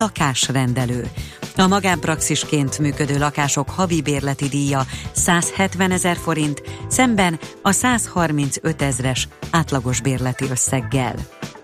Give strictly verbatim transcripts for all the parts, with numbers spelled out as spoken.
lakásrendelő. A magánpraxisként működő lakások havi bérleti díja százhetvenezer forint, szemben a százharmincötezres átlagos bérleti összeggel.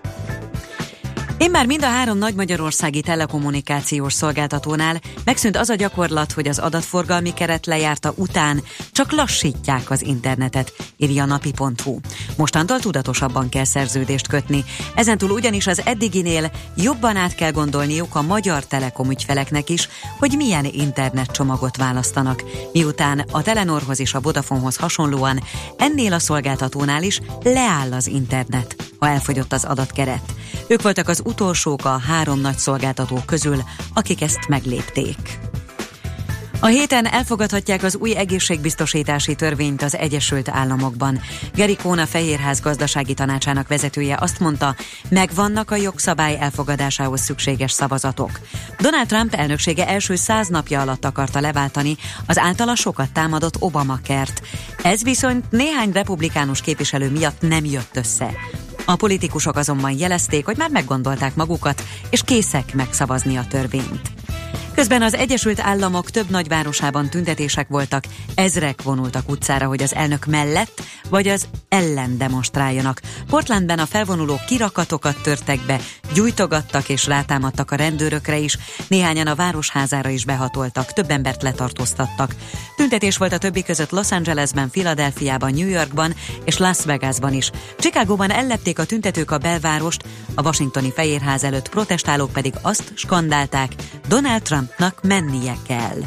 Immár mind a három nagy magyarországi telekommunikációs szolgáltatónál megszűnt az a gyakorlat, hogy az adatforgalmi keret lejárta után csak lassítják az internetet, írja a napi pont hu. Mostantól tudatosabban kell szerződést kötni. Ezentúl ugyanis az eddiginél jobban át kell gondolniuk a Magyar Telekom ügyfeleknek is, hogy milyen internetcsomagot választanak, miután a Telenorhoz és a Vodafonehoz hasonlóan ennél a szolgáltatónál is leáll az internet, ha elfogyott az adatkeret. Ők voltak az utolsók a három nagy szolgáltató közül, akik ezt meglépték. A héten elfogadhatják az új egészségbiztosítási törvényt az Egyesült Államokban. Gary Cohn, a Fehérház gazdasági tanácsának vezetője azt mondta, megvannak a jogszabály elfogadásához szükséges szavazatok. Donald Trump elnöksége első száz napja alatt akarta leváltani az általa sokat támadott Obamacare-t. Ez viszont néhány republikánus képviselő miatt nem jött össze. A politikusok azonban jelezték, hogy már meggondolták magukat, és készek megszavazni a törvényt. Közben az Egyesült Államok több nagyvárosában tüntetések voltak, ezrek vonultak utcára, hogy az elnök mellett vagy az ellen demonstráljanak. Portlandben a felvonulók kirakatokat törtek be, gyújtogattak és rátámadtak a rendőrökre is, néhányan a városházára is behatoltak, több embert letartóztattak. Tüntetés volt a többi között Los Angelesben, Philadelphiában, New Yorkban és Las Vegasban is. Chicagóban ellepték a tüntetők a belvárost, a washingtoni Fehérház előtt protestálók pedig azt skandálták, Donald Trumpnak mennie kell.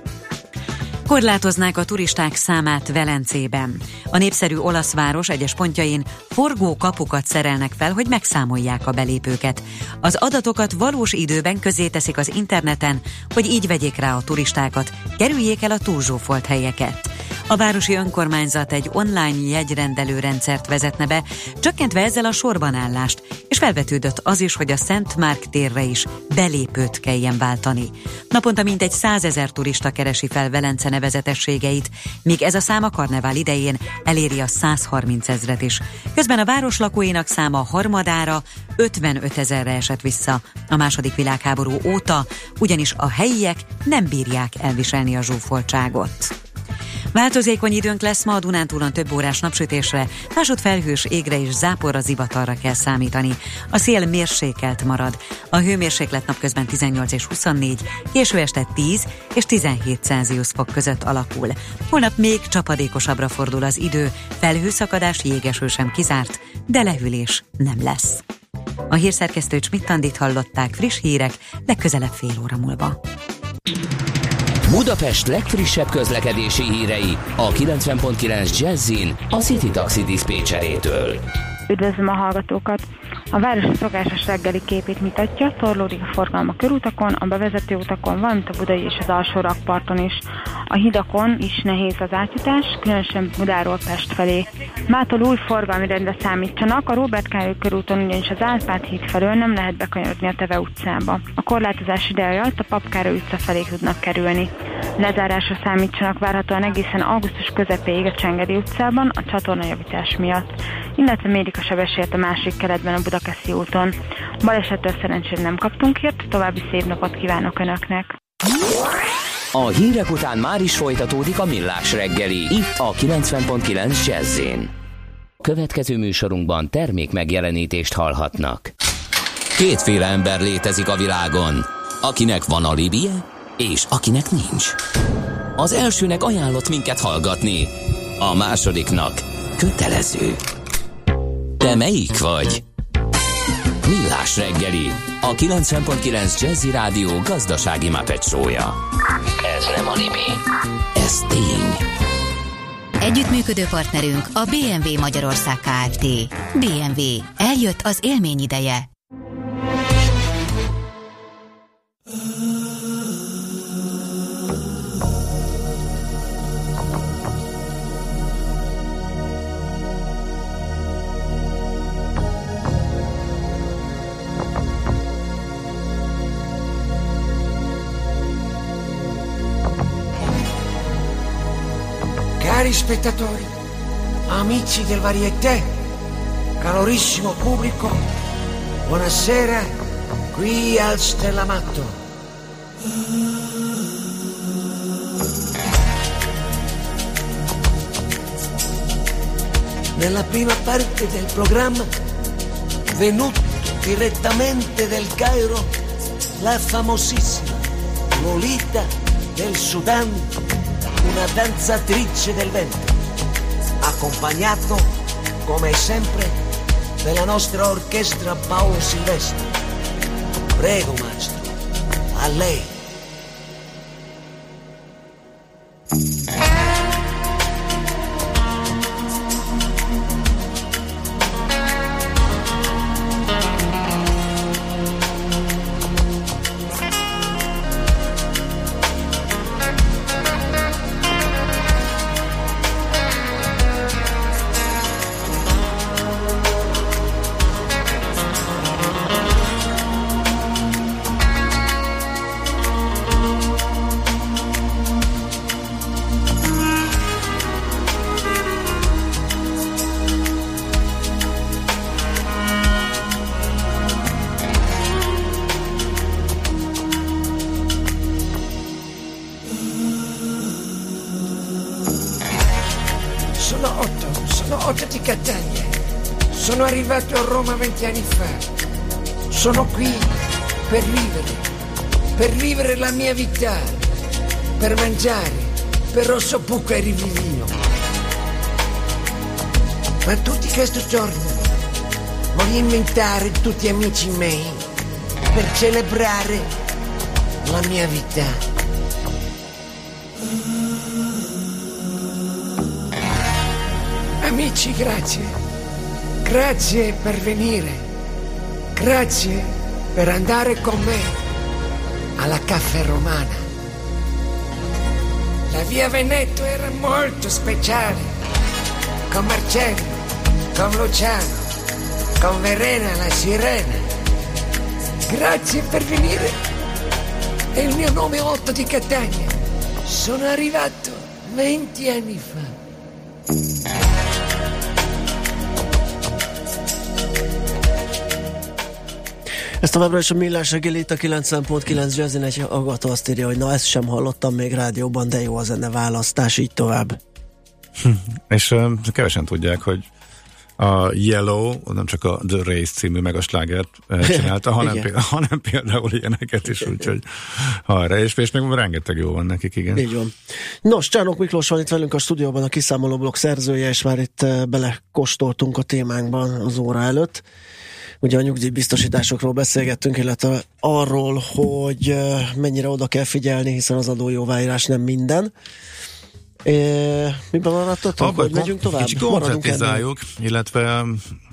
Korlátoznák a turisták számát Velencében. A népszerű olasz város egyes pontjain forgó kapukat szerelnek fel, hogy megszámolják a belépőket. Az adatokat valós időben közzéteszik az interneten, hogy így vegyék rá a turistákat, kerüljék el a túlzsúfolt helyeket. A városi önkormányzat egy online jegyrendelő rendszert vezetne be, csökkentve ezzel a sorbanállást, és felvetődött az is, hogy a Szent Márk térre is belépőt kelljen váltani. Naponta mintegy százezer turista keresi fel Velence nevezetességeit, míg ez a szám a karnevál idején eléri a százharmincezret is. Közben a város lakóinak száma harmadára, ötvenötezerre esett vissza a második világháború óta, ugyanis a helyiek nem bírják elviselni a zsúfoltságot. Változékony időnk lesz ma, a Dunántúlon több órás napsütésre, másod felhős égre és záporra, zivatarra kell számítani. A szél mérsékelt marad. A hőmérséklet napközben tizennyolc és huszonnégy, késő este tíz és tizenhét Celsius fok között alakul. Holnap még csapadékosabbra fordul az idő, felhőszakadás, jégeső sem kizárt, de lehűlés nem lesz. A hírszerkesztő Csmittandit hallották, friss hírek legközelebb fél óra múlva. Budapest legfrissebb közlekedési hírei a kilencven pont kilenc Jazzin a City Taxi diszpécserétől. Üdvözlöm a hallgatókat! A város szokásos reggeli képét mutatja, torlódik a forgalma körútakon, a bevezető utakon, valamint a budai és az alsó rakparton is. A hidakon is nehéz az átjutás, különösen Budáról Pest felé. Mától új forgalmi rendre számítsanak, a Róbert Károly körúton ugyanis az Árpád híd felől nem lehet bekanyarodni a Teve utcába. A korlátozás ideje alatt a Pap Károly utca felé tudnak kerülni. Lezárásra számítsanak várhatóan egészen augusztus közepéig a Csengedi utcában a csatornajavítás miatt, illetve mérik a sebességet a másik keletben a Budakeszi úton. Balesettől szerencsére nem kaptunk hírt, további szép napot kívánok Önöknek! A hírek után már is folytatódik a Millás reggeli, itt a kilencven pont kilenc Jazz-in. Következő műsorunkban termék megjelenítést hallhatnak. Kétféle ember létezik a világon, akinek van alibije, és akinek nincs. Az elsőnek ajánlott minket hallgatni, a másodiknak kötelező. Te melyik vagy? Millás reggeli, a kilencven pont kilenc Jazzy Rádió gazdasági Muppet show-ja. Ez nem anime, ez tény. Együttműködő partnerünk a bé em vé Magyarország Kft. bé em vé. Eljött az élmény ideje. Cari spettatori, amici del Varieté, calorissimo pubblico, buonasera, qui al Stellamato. Nella prima parte del programma, venuto direttamente del Cairo, la famosissima Lolita del Sudan, una danzatrice del vento, accompagnato come sempre dalla nostra orchestra Paolo Silvestri. Prego maestro, a lei. Sono arrivato a Roma venti anni fa. Sono qui per vivere, per vivere la mia vita, per mangiare, per rosso buco e rivivino. Ma tutti questi giorni voglio inventare tutti amici miei per celebrare la mia vita. Amici, grazie. Grazie per venire, grazie per andare con me alla Caffè Romana. La via Veneto era molto speciale, con Marcello, con Luciano, con Verena la sirena. Grazie per venire. E il mio nome è Otto di Catania. Sono arrivato venti anni fa. Ezt továbbra is a Millás reggel itt a kilencven pont kilenc Jazzin, egy hallgató azt írja, hogy na ezt sem hallottam még rádióban, de jó a zene választás, így tovább. Hm. És uh, kevesen tudják, hogy a Yellow, nem csak a The Race című megaslágert uh, csinálta, hanem, például, hanem például ilyeneket is, úgyhogy arra, és, és még rengeteg jó van nekik, igen. Így van. Nos, Csánok Miklós van itt velünk a stúdióban, a Kiszámoló blog szerzője, és már itt uh, belekóstoltunk a témánkban az óra előtt. Ugye a nyugdíjbiztosításokról beszélgettünk, illetve arról, hogy mennyire oda kell figyelni, hiszen az adójóváírás nem minden. É, miben maradtatok, hogy megyünk tovább? Kicsit konkretizáljuk, illetve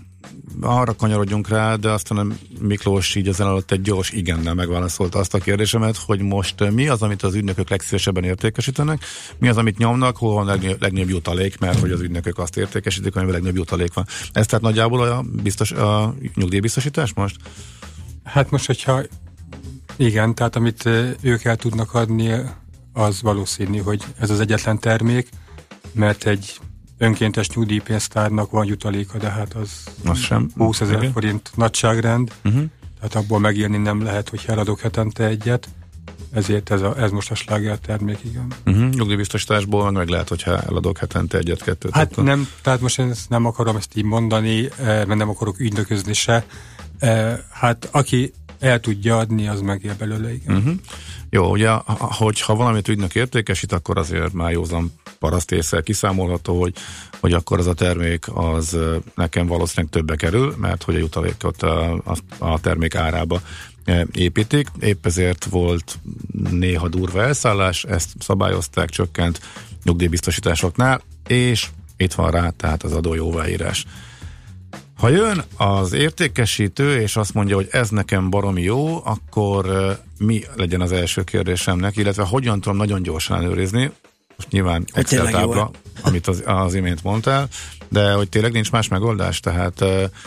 arra kanyarodjunk rá, de aztán Miklós így ezen alatt egy gyors igennel megválaszolta azt a kérdésemet, hogy most mi az, amit az ügynökök legszívesebben értékesítenek, mi az, amit nyomnak, hol van legnagyobb, legnagyobb jutalék, mert hogy az ügynökök azt értékesítik, amivel legnagyobb jutalék van. Ez tehát nagyjából a, biztos, a nyugdíjbiztosítás most? Hát most, hogyha igen, tehát amit ők el tudnak adni, az valószínű, hogy ez az egyetlen termék, mert egy önkéntes nyugdíjpénztárnak van jutaléka, de hát az, az sem húszezer forint nagyságrend, uh-huh. Tehát abból megélni nem lehet, hogy eladok hetente egyet, ezért ez, a, ez most a sláger termék, igen. Uh-huh. Nyugdíjbiztosításból meg lehet, hogyha eladok hetente egyet, kettőt. Hát akkor nem, tehát most én nem akarom ezt így mondani, mert nem akarok ügynöközni se. Hát aki el tudja adni, az megél belőle, igen. Uh-huh. Jó, ugye, hogyha valamit ügynök értékesít, akkor azért már józan parasztésszel kiszámolható, hogy, hogy akkor az a termék az nekem valószínűleg többe kerül, mert hogy a jutalékot a, a, a termék árába építik. Épp ezért volt néha durva elszállás, ezt szabályozták, csökkent nyugdíjbiztosításoknál, és itt van rá tehát az adójóváírás. Ha jön az értékesítő, és azt mondja, hogy ez nekem baromi jó, akkor mi legyen az első kérdésemnek, illetve hogyan tudom nagyon gyorsan előrizni, most nyilván Excel tábla, amit az, az imént mondtál, de hogy tényleg nincs más megoldás, tehát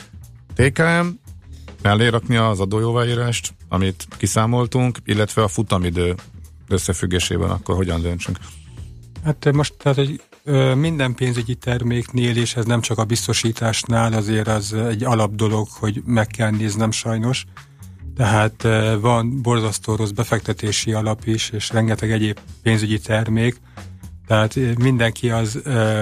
té ká em mellé rakni az adójóváírást, amit kiszámoltunk, illetve a futamidő összefüggésében akkor hogyan döntsünk? Hát most tehát, hogy minden pénzügyi terméknél, és ez nem csak a biztosításnál, azért az egy alap dolog, hogy meg kell néznem sajnos. Tehát van borzasztó rossz befektetési alap is, és rengeteg egyéb pénzügyi termék. Tehát mindenki az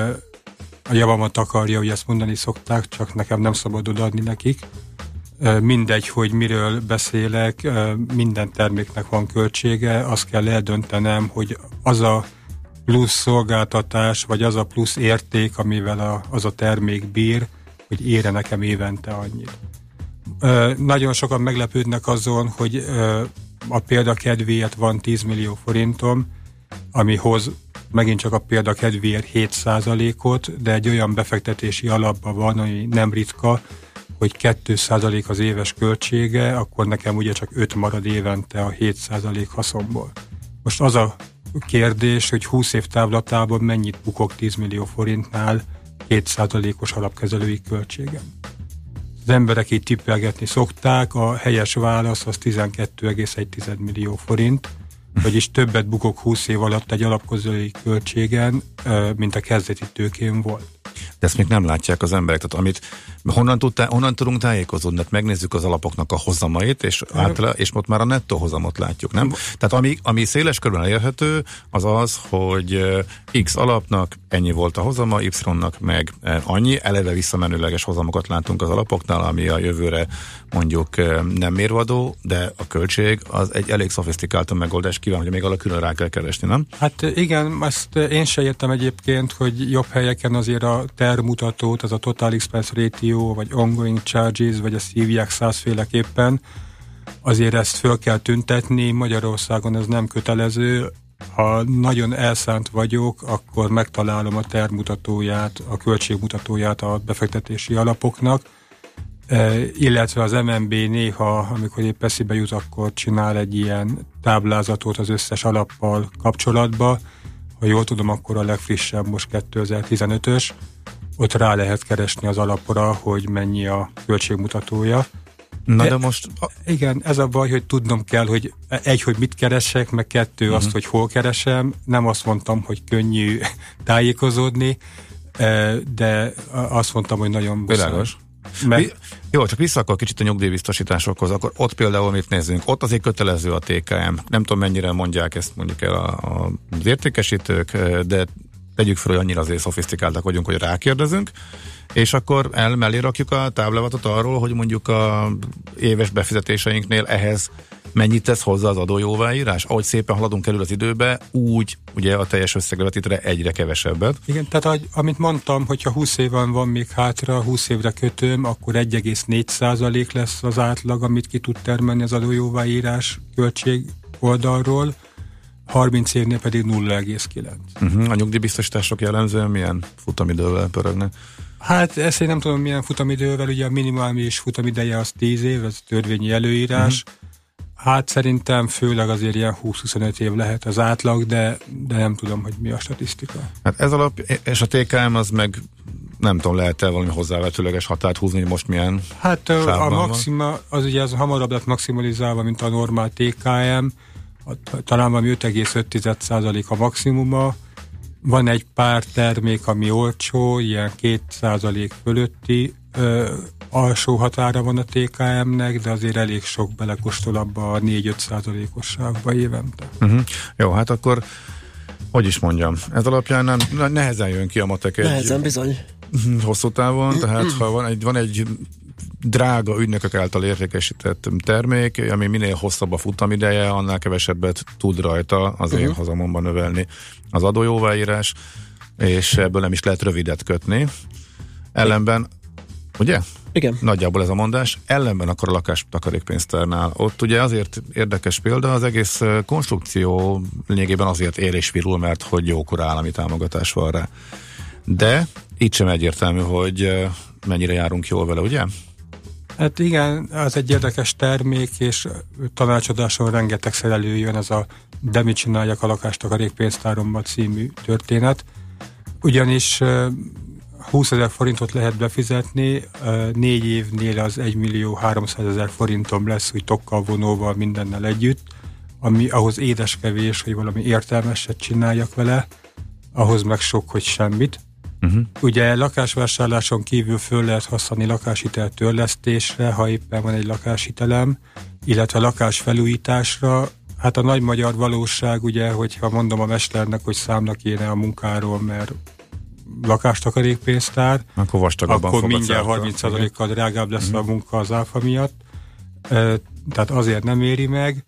a javamat akarja, hogy ezt mondani szokták, csak nekem nem szabad odaadni nekik. Mindegy, hogy miről beszélek, minden terméknek van költsége, azt kell eldöntenem, hogy az a plusz szolgáltatás, vagy az a plusz érték, amivel a, az a termék bír, hogy ére nekem évente annyit. Nagyon sokan meglepődnek azon, hogy a példa kedvéért van tíz millió forintom, ami hoz megint csak a példa kedvéért hét százalékot, de egy olyan befektetési alapban van, ami nem ritka, hogy két százalék az éves költsége, akkor nekem ugye csak öt marad évente a hét százalék haszonból. Most az a kérdés, hogy húsz év távlatában mennyit bukok tíz millió forintnál két százalékos alapkezelői költségem. Az emberek így tippelgetni szokták, a helyes válasz az tizenkét egész egy millió forint, vagyis többet bukok húsz év alatt egy alapkezelői költségen, mint a kezdeti tőkén volt. De ezt még nem látják az emberek. Tehát amit, honnan, tud, honnan tudunk tájékozódni? Hát megnézzük az alapoknak a hozamait, és, általá, és most már a nettó hozamot látjuk, nem? Tehát ami, ami széles körben elérhető, az az, hogy X alapnak ennyi volt a hozama, Y-nak meg annyi, eleve visszamenőleges hozamokat látunk az alapoknál, ami a jövőre mondjuk nem mérvadó, de a költség az egy elég szofisztikáltan megoldás, kíván, hogy még alá külön rá kell keresni, nem? Hát igen, ezt én se értem egyébként, hogy jobb helyeken azért a termutatót, az a Total Expense Ratio, vagy Ongoing Charges, vagy ezt hívják százféleképpen, azért ezt föl kell tüntetni, Magyarországon ez nem kötelező, ha nagyon elszánt vagyok, akkor megtalálom a termutatóját, a költségmutatóját a befektetési alapoknak, e, illetve az em en bé néha, amikor épp eszébe jut, akkor csinál egy ilyen táblázatot az összes alappal kapcsolatba. Ha jól tudom, akkor a legfrissebb most kétezer-tizenötös, ott rá lehet keresni az alapra, hogy mennyi a költségmutatója. Na de most... Igen, ez a baj, hogy tudnom kell, hogy egy, hogy mit keresek, meg kettő uh-huh. azt, hogy hol keresem. Nem azt mondtam, hogy könnyű tájékozódni, de azt mondtam, hogy nagyon világos. Mert... Jó, csak vissza akkor kicsit a nyugdíjbiztosításokhoz, akkor ott például mit nézzünk? Ott azért kötelező a té ká em. Nem tudom, mennyire mondják ezt mondjuk el a, a, az értékesítők, de tegyük fel, hogy annyira azért szofisztikáltak vagyunk, hogy rákérdezünk, és akkor el mellé rakjuk a táblázatot arról, hogy mondjuk a éves befizetéseinknél ehhez mennyit tesz hozzá az adójóváírás? Ahogy szépen haladunk elő az időbe, úgy ugye a teljes összeglevetítőre egyre kevesebbet. Igen, tehát amit mondtam, hogyha húsz éven van még hátra, húsz évre kötöm, akkor egy egész négy százalék lesz az átlag, amit ki tud termelni az adójóváírás költség oldalról, harminc évnél pedig nulla egész kilenc. Uh-huh. A nyugdíjbiztosítások jellemzően milyen futamidővel pörögnek? Hát ezt én nem tudom milyen futamidővel, ugye a minimális futamideje az tíz év, ez törvényi előírás. Uh-huh. Hát szerintem főleg azért ilyen húsz-huszonöt év lehet az átlag, de, de nem tudom, hogy mi a statisztika. Hát ez alap, és a té ká em az meg nem tudom, lehet-e valami hozzávetőleges határt húzni, hogy most milyen hát a maxima, az ugye az hamarabb lett maximalizálva, mint a normál té ká em, talán valami öt egész öt százalék a maximuma. Van egy pár termék, ami olcsó, ilyen két százalék fölötti ö, alsó határa van a té ká em-nek, de azért elég sok belekóstol abba a négy-öt százalékosságba évente. Uh-huh. Jó, hát akkor hogy is mondjam, ez alapján nem, nehezen jön ki a matek egy nehezen bizony hosszú távon, tehát ha van egy, van egy drága ügynökök által értékesített termék, ami minél hosszabb a futamideje, annál kevesebbet tud rajta az én uh-huh. hazamomban növelni az adójóváírás, és ebből nem is lehet rövidet kötni. Ellenben, ugye? Igen. Nagyjából ez a mondás. Ellenben akkor a lakástakarékpénztárnál. Ott ugye azért érdekes példa, az egész konstrukció lényegében azért ér és virul, mert hogy jókora állami támogatás van rá. De itt sem egyértelmű, hogy mennyire járunk jól vele, ugye? Hát igen, az egy érdekes termék, és tanácsadáson rengetegszer előjön ez a De mit csináljak a lakástakarékpénztáromban című történet. Ugyanis húszezer forintot lehet befizetni, négy évnél az egymillió háromszázezer forintom lesz, úgy tokkal, vonóval, mindennel együtt, ami ahhoz édeskevés, hogy valami értelmeset csináljak vele, ahhoz meg sok, hogy semmit. Uh-huh. Ugye lakásvásárláson kívül föl lehet használni lakáshitel törlesztésre, ha éppen van egy lakáshitelem, illetve lakásfelújításra. Hát a nagy magyar valóság, ugye, hogyha mondom a mesternek, hogy számla kéne a munkáról, mert lakástakarékpénztár, akkor vastagabban akkor mindjárt harminc százalékkal drágább lesz uh-huh. a munka az áfa miatt. E, tehát azért nem éri meg.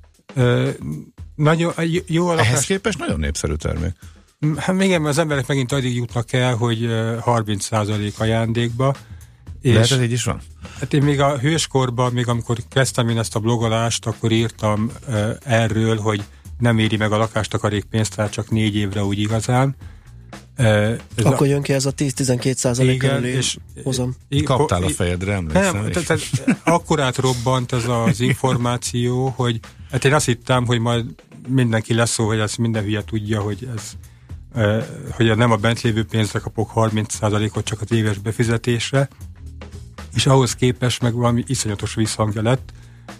E, nagyon, jó a lakás... Ehhez képest nagyon népszerű termék. Hát igen, mert az emberek megint addig jutnak el, hogy harminc százalék ajándékba. Lehet, ez így is van? Hát én még a hőskorban, még amikor kezdtem én ezt a blogolást, akkor írtam uh, erről, hogy nem éri meg a lakástakarékpénztár csak négy évre úgy igazán. Uh, akkor a... jön ki ez a tíz-tizenkét százalék körüli és hozam. Kaptál a fejedre, emlékszem. Nem, tehát, tehát akkor átrobbant ez az információ, hogy hát én azt hittem, hogy majd mindenki lesz szó, hogy ezt minden hülye tudja, hogy ez uh, hogy nem a bent lévő pénzre kapok harminc százalékot csak az éves befizetésre, és ahhoz képest meg valami iszonyatos visszhangja lett.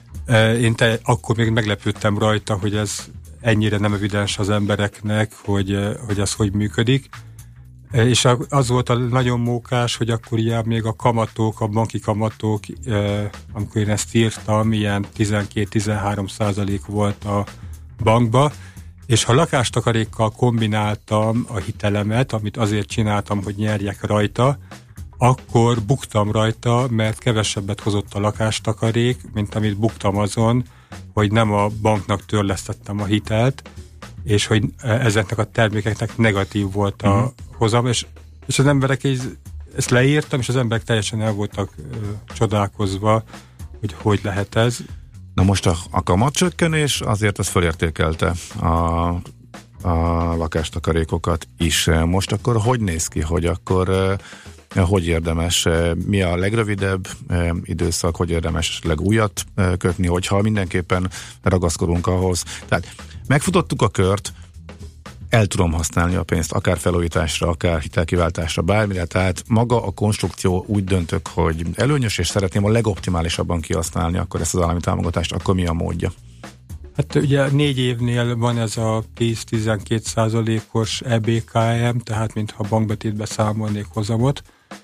Én te, akkor még meglepődtem rajta, hogy ez ennyire nem evidens az embereknek, hogy, hogy ez hogy működik. És az volt a nagyon mókás, hogy akkor ilyen még a kamatok, a banki kamatok, amikor én ezt írtam, ilyen tizenkét-tizenhárom százalék volt a bankba, és ha lakástakarékkal kombináltam a hitelemet, amit azért csináltam, hogy nyerjek rajta, akkor buktam rajta, mert kevesebbet hozott a lakástakarék, mint amit buktam azon, hogy nem a banknak törlesztettem a hitelt, és hogy ezeknek a termékeknek negatív volt a uh-huh. hozam, és, és az emberek így, ezt leírtam, és az emberek teljesen el voltak ö, csodálkozva, hogy hogy lehet ez. Na most a, a kamatcsökkenés azért az fölértékelte a, a lakástakarékokat is. Most akkor hogy néz ki, hogy akkor hogy érdemes, mi a legrövidebb időszak, hogy érdemes legújat kötni, hogyha mindenképpen ragaszkodunk ahhoz. Tehát megfutottuk a kört, el tudom használni a pénzt, akár felújításra, akár hitelkiváltásra, bármire, tehát maga a konstrukció úgy döntök, hogy előnyös, és szeretném a legoptimálisabban kihasználni akkor ezt az állami támogatást, akkor mi a módja? Hát ugye négy évnél van ez a tíz-tizenkét százalékos E B K M, tehát mintha bankbetétbe számolnék hozamot.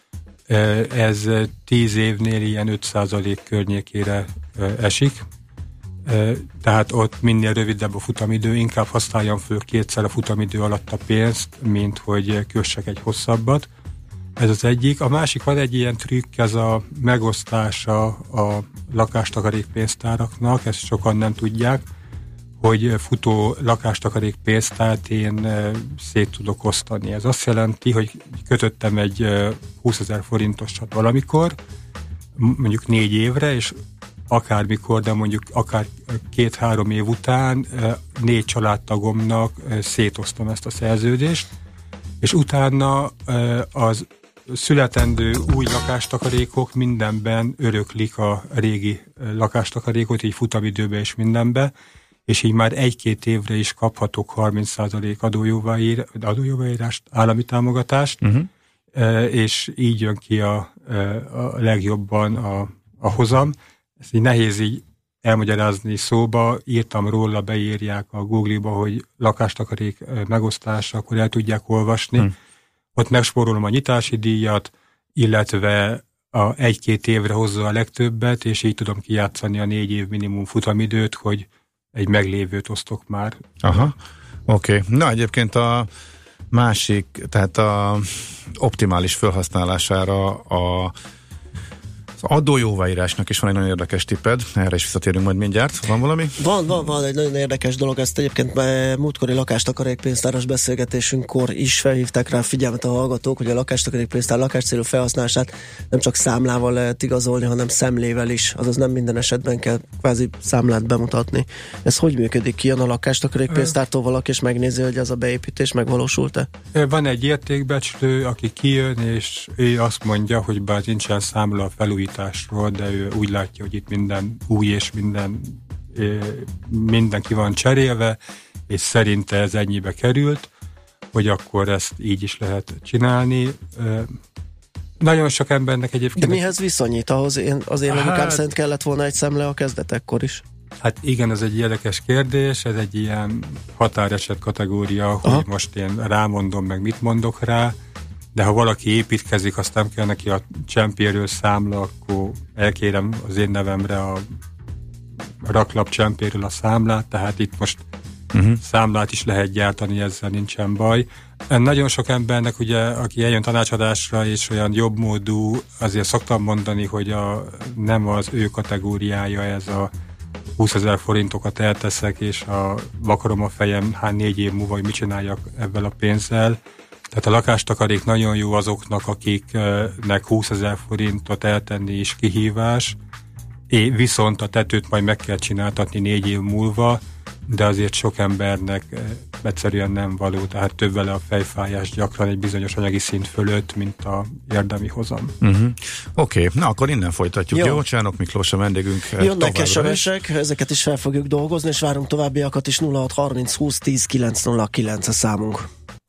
Ez tíz évnél ilyen öt százalék környékére esik. Tehát ott minél rövidebb a futamidő, inkább használjam föl kétszer a futamidő alatt a pénzt, mint hogy kössek egy hosszabbat. Ez az egyik. A másik, van egy ilyen trükk, ez a megosztása a lakástakarékpénztáraknak, ezt sokan nem tudják, hogy futó lakástakarékpénztárt én szét tudok osztani. Ez azt jelenti, hogy kötöttem egy húszezer forintosat valamikor, mondjuk négy évre, és akármikor, de mondjuk akár két-három év után négy családtagomnak szétosztom ezt a szerződést, és utána az születendő új lakástakarékok mindenben öröklik a régi lakástakarékot, így futamidőbe és mindenbe, és így már egy-két évre is kaphatok harminc százalék adójóváírást, állami támogatást, uh-huh. és így jön ki a, a legjobban a, a hozam. Ezt így nehéz így elmagyarázni szóba, írtam róla, beírják a Google-ba, hogy lakástakarék megosztása, akkor el tudják olvasni. Hmm. Ott megspórolom a nyitási díjat, illetve a egy-két évre hozza a legtöbbet, és így tudom kijátszani a négy év minimum futamidőt, hogy egy meglévőt osztok már. Aha, oké. Okay. Na egyébként a másik, tehát a optimális felhasználására a az adójóváírásnak is van egy nagyon érdekes tipped, erre is visszatérünk majd mindjárt. Van valami? Van, van, van egy nagyon érdekes dolog, ezt egyébként múltkori lakástakarékpénztáros beszélgetésünkkor is felhívták rá figyelmet a hallgatók, hogy a lakástakarékpénztár lakáscélú felhasználását nem csak számlával lehet igazolni, hanem szemlével is, azaz nem minden esetben kell kvázi számlát bemutatni. Ez hogy működik? Kijön a lakástakarékpénztártól valaki, és megnézi, hogy ez a beépítés megvalósult-e? Van egy értékbecslő, aki kijön, és ő azt mondja, hogy bár nincsen számla a felújításról, de ő úgy látja, hogy itt minden új és minden minden ki van cserélve, és szerinte ez ennyibe került, hogy akkor ezt így is lehet csinálni. Nagyon sok embernek egyébként... De mihez viszonyít? Ahhoz én, az én logikám hát, szerint kellett volna egy szemle a kezdetekkor is. Hát igen, ez egy érdekes kérdés, ez egy ilyen határeset kategória, hogy aha. most én rámondom, meg mit mondok rá, de ha valaki építkezik, azt nem kell neki a csempéről számla, akkor elkérem az én nevemre a raklapcsempéről a számlát, tehát itt most uh-huh. számlát is lehet gyártani, ezzel nincsen baj. Nagyon sok embernek, ugye, aki eljön tanácsadásra, és olyan jobb módú, azért szoktam mondani, hogy a, nem az ő kategóriája ez a húszezer forintokat elteszek, és a, vakarom a fejem, hát négy év múlva, hogy mit csináljak ebben a pénzzel. Tehát a lakástakarék nagyon jó azoknak, akiknek húszezer forintot eltenni is kihívás, és viszont a tetőt majd meg kell csináltatni négy év múlva, de azért sok embernek egyszerűen nem való, tehát több vele a fejfájás gyakran egy bizonyos anyagi szint fölött, mint a érdemi hozam. Uh-huh. Oké, okay. Na akkor innen folytatjuk. Jó, Jó Csánok Miklós a vendégünk. Jönnek es em esek, ezeket is fel fogjuk dolgozni, és várunk továbbiakat is. Nulla hat harminc húsz tíz kilenc nulla kilenc a számunk.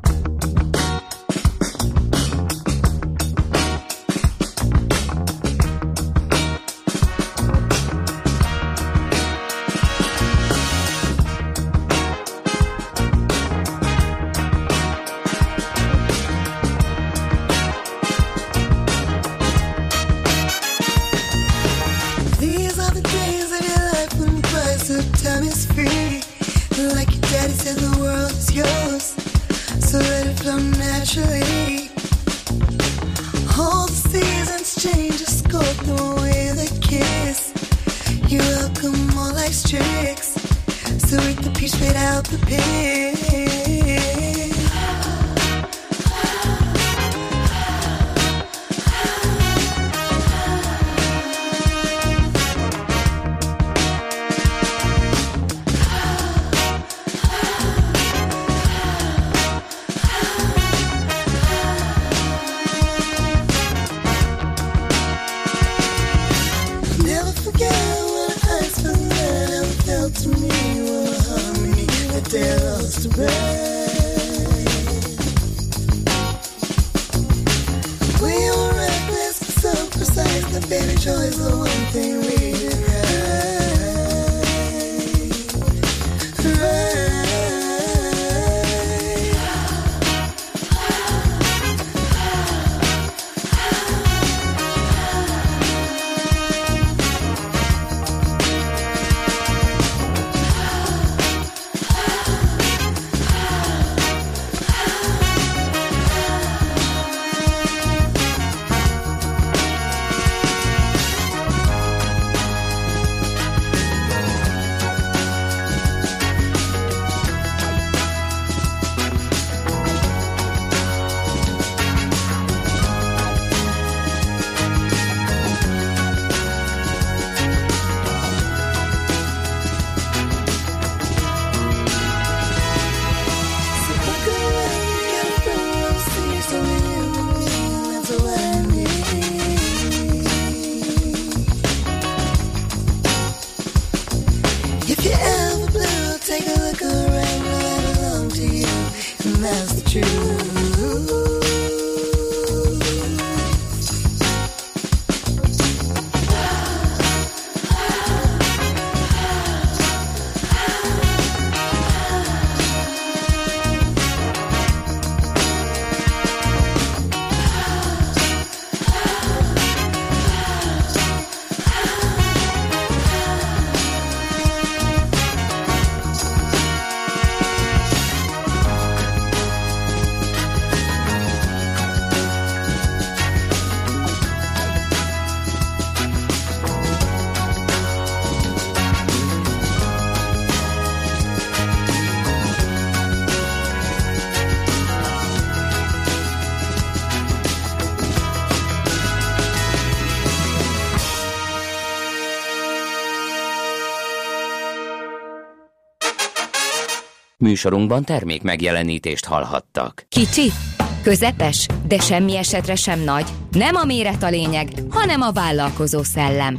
Műsorunkban termék megjelenítést hallhattak. Kicsi, közepes, de semmi esetre sem nagy. Nem a méret a lényeg, hanem a vállalkozó szellem.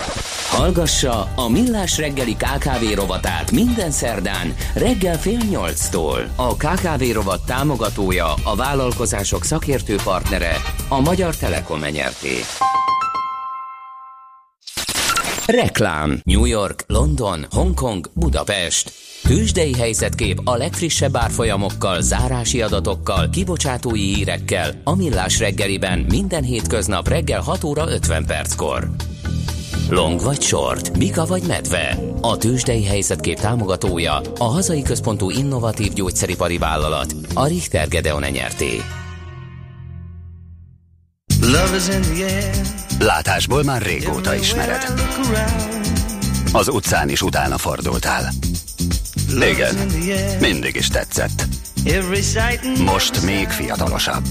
Hallgassa a Millás reggeli ká ká vé rovatát minden szerdán reggel fél nyolctól. A ká ká vé rovat támogatója, a vállalkozások szakértő partnere, a Magyar Telekom Nyrt. Reklám. New York, London, Hongkong, Budapest. Tőzsdei helyzetkép a legfrissebb árfolyamokkal, zárási adatokkal, kibocsátói hírekkel a Millás reggeliben minden hétköznap reggel hat óra ötven perckor. Long vagy short? Bika vagy medve? A tőzsdei helyzetkép támogatója, a hazai központú innovatív gyógyszeripari vállalat, a Richter Gedeon Nyrt. Látásból már régóta ismered. Az utcán is utána fordultál. Igen, mindig is tetszett. Most még fiatalosabb.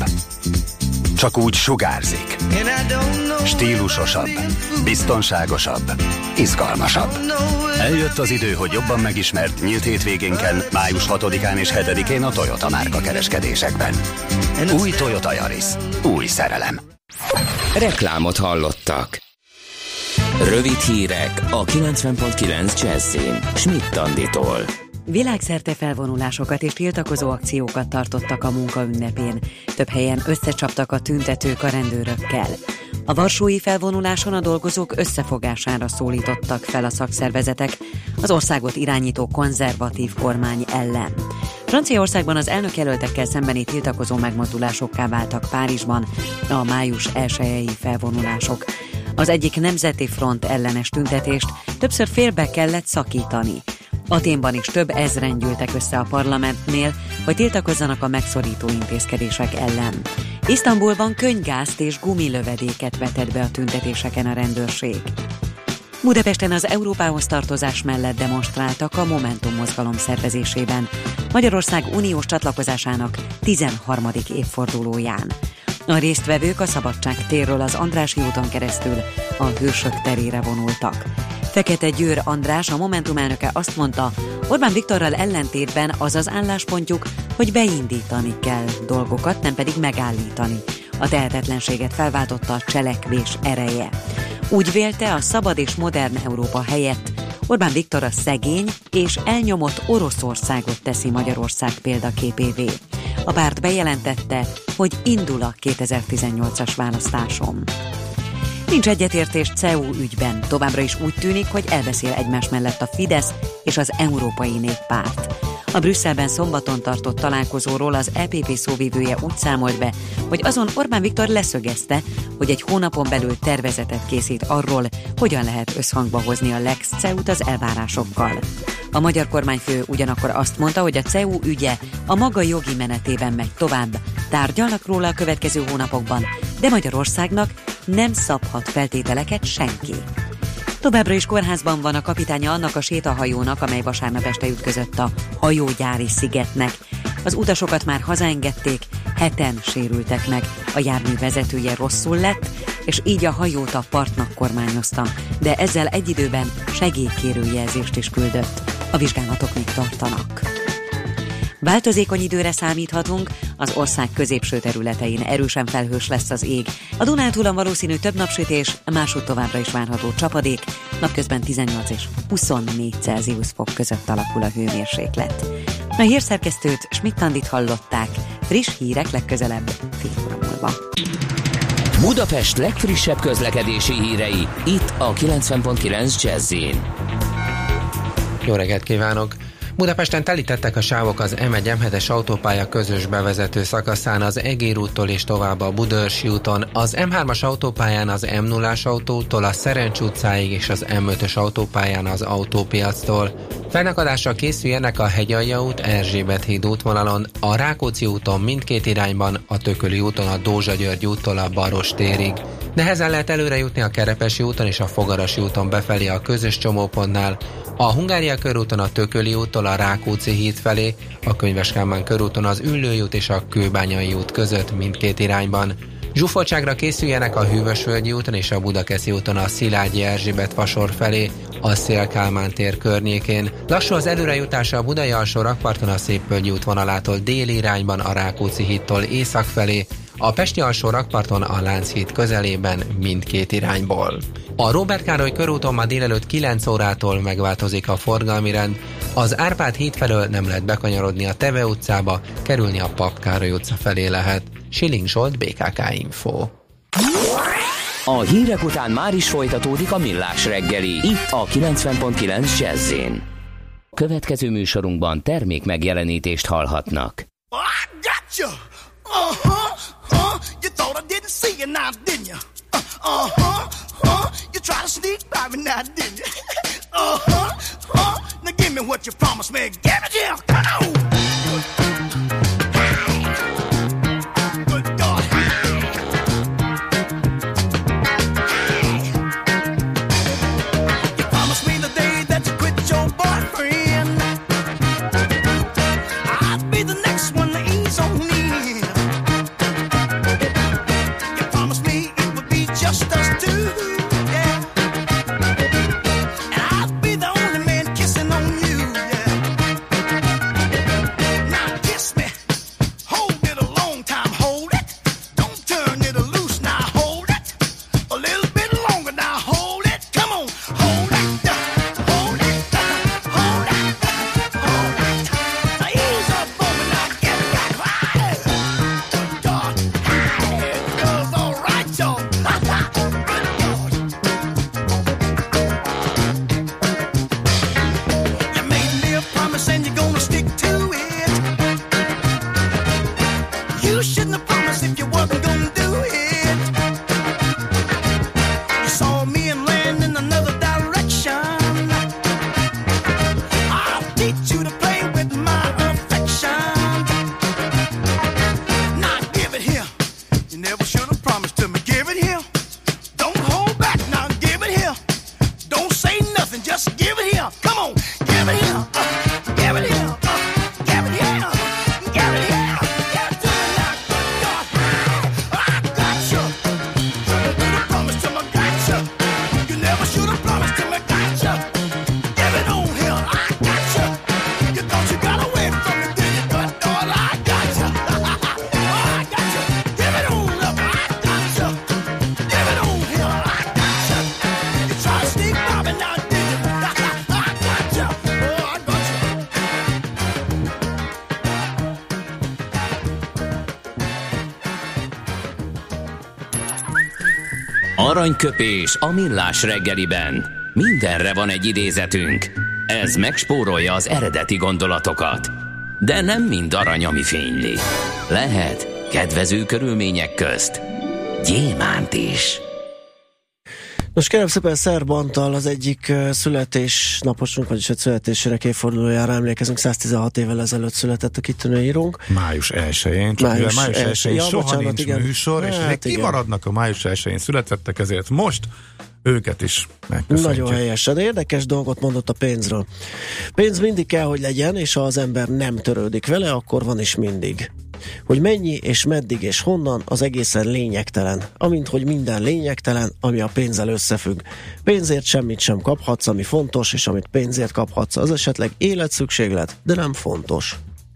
Csak úgy sugárzik. Stílusosabb, biztonságosabb, izgalmasabb. Eljött az idő, hogy jobban megismert nyílt hétvégénken, május hatodikán és hetedikén a Toyota márka kereskedésekben. Új Toyota Yaris. Új szerelem. Reklámot hallottak. Rövid hírek a kilencven pont kilenc Jazzin Schmidt Anditól. Világszerte felvonulásokat és tiltakozó akciókat tartottak a munka ünnepén. Több helyen összecsaptak a tüntetők a rendőrökkel. A varsói felvonuláson a dolgozók összefogására szólítottak fel a szakszervezetek az országot irányító konzervatív kormány ellen. Franciaországban az elnökjelöltekkel szembeni tiltakozó megmozdulásokká váltak Párizsban a május elsejei felvonulások. Az egyik nemzeti front ellenes tüntetést többször félbe kellett szakítani. Aténban is több ezren gyűltek össze a parlamentnél, hogy tiltakozzanak a megszorító intézkedések ellen. Isztambulban könnygázt és gumilövedéket vetett be a tüntetéseken a rendőrség. Budapesten az Európához tartozás mellett demonstráltak a Momentum mozgalom szervezésében, Magyarország uniós csatlakozásának tizenharmadik évfordulóján. A résztvevők a Szabadság térről az Andrássy úton keresztül a Hősök terére vonultak. Fekete Győr András, a Momentum elnöke azt mondta, Orbán Viktorral ellentétben az az álláspontjuk, hogy beindítani kell dolgokat, nem pedig megállítani. A tehetetlenséget felváltotta a cselekvés ereje. Úgy vélte, a szabad és modern Európa helyett Orbán Viktor a szegény és elnyomott Oroszországot teszi Magyarország példaképévé. A párt bejelentette, hogy indul a kétezer-tizennyolcas választáson. Nincs egyetértés cé e u ügyben, továbbra is úgy tűnik, hogy elbeszél egymás mellett a Fidesz és az Európai Néppárt. A Brüsszelben szombaton tartott találkozóról az é pé pé szóvivője úgy számolt be, hogy azon Orbán Viktor leszögezte, hogy egy hónapon belül tervezetet készít arról, hogyan lehet összhangba hozni a Lex cé e u-t az elvárásokkal. A magyar kormányfő ugyanakkor azt mondta, hogy a cé e u ügye a maga jogi menetében megy tovább, tárgyalnak róla a következő hónapokban, de Magyarországnak nem szabhat feltételeket senki. Továbbra is kórházban van a kapitánya annak a sétahajónak, amely vasárnap este ütközött a hajógyári szigetnek. Az utasokat már hazaengedték, heten sérültek meg. A jármű vezetője rosszul lett, és így a hajót a partnak kormányozta, de ezzel egy időben segélykérő jelzést is küldött. A vizsgálatok még tartanak. Változékony időre számíthatunk, az ország középső területein erősen felhős lesz az ég. A Dunántúlon valószínű több napsütés, máshogy továbbra is várható csapadék, napközben tizennyolc és huszonnégy Celsius fok között alakul a hőmérséklet. A hírszerkesztőt, Schmidt Andit hallották, friss hírek legközelebb fél óra múlva. Budapest legfrissebb közlekedési hírei, itt a kilencven pont kilenc Jazz-in. Jó reggelt kívánok! Budapesten telítettek a sávok az em egy em hetes autópálya közös bevezető szakaszán az Egér úttól és tovább a Budaörsi úton, az em hármas autópályán az em nullás autótól a Szerencs utcáig és az em ötös autópályán az Autópiactól. Fennakadásra készüljenek a Hegyalja út, Erzsébet híd útvonalon, a Rákóczi úton mindkét irányban, a Tököli úton a Dózsa György úttól a Baros térig. Nehezen lehet előre jutni a Kerepesi úton és a Fogarasi úton befelé a közös csomópontnál, a Hungária körúton a Tököli úttól a Rákóczi híd felé, a Könyves Kálmán körúton az Üllői út és a Kőbányai út között mindkét irányban. Zsúfoltságra készüljenek a Hűvösvölgyi úton és a Budakeszi úton a Szilágyi Erzsébet fasor felé, a Széll Kálmán tér környékén. Lassú az előrejutása a Budai alsó rakparton a Szépvölgyi útvonalától déli irányban a Rákóczi hídtól észak felé, a Pesti alsó rakparton a Lánchíd közelében mindkét irányból. A Róbert Károly körúton ma délelőtt kilenc órától megváltozik a forgalmi rend. Az Árpád híd felől nem lehet bekanyarodni a Teve utcába, kerülni a Papp Károly utca felé lehet. Schilling Zsolt, bé ká ká Info. A hírek után már is folytatódik a Millás reggeli, itt a kilencven pont kilenc Jazz-in. Következő műsorunkban termék megjelenítést hallhatnak. Oh, I got you. Uh-huh. Uh, you thought I didn't see you now, didn't you? Uh, uh-huh, huh. You try to sneak by me now, didn't you? uh-huh, huh. Now give me what you promised me. Give it here, come on. Aranyköpés a millás reggeliben. Mindenre van egy idézetünk. Ez megspórolja az eredeti gondolatokat. De nem mind arany, ami fényli. Lehet kedvező körülmények közt gyémánt is. Nos, kérem szépen, Szerb Antal az egyik születésnaposunk, vagyis egy születésének évfordulójára emlékezünk, száztizenhat évvel ezelőtt született a kitűnő írónk. Május elsején, csak május, május elsején ja, soha bocsánat, nincs igen. műsor, hát, és hát, kimaradnak a május elsején születettek, ezért most őket is megköszöntjük. Nagyon helyesen, érdekes dolgot mondott a pénzről. Pénz mindig kell, hogy legyen, és ha az ember nem törődik vele, akkor van is mindig. Hogy mennyi és meddig és honnan, az egészen lényegtelen. Amint hogy minden lényegtelen, ami a pénzzel összefügg. Pénzért semmit sem kaphatsz, ami fontos, és amit pénzért kaphatsz, az esetleg életszükséglet, de nem fontos.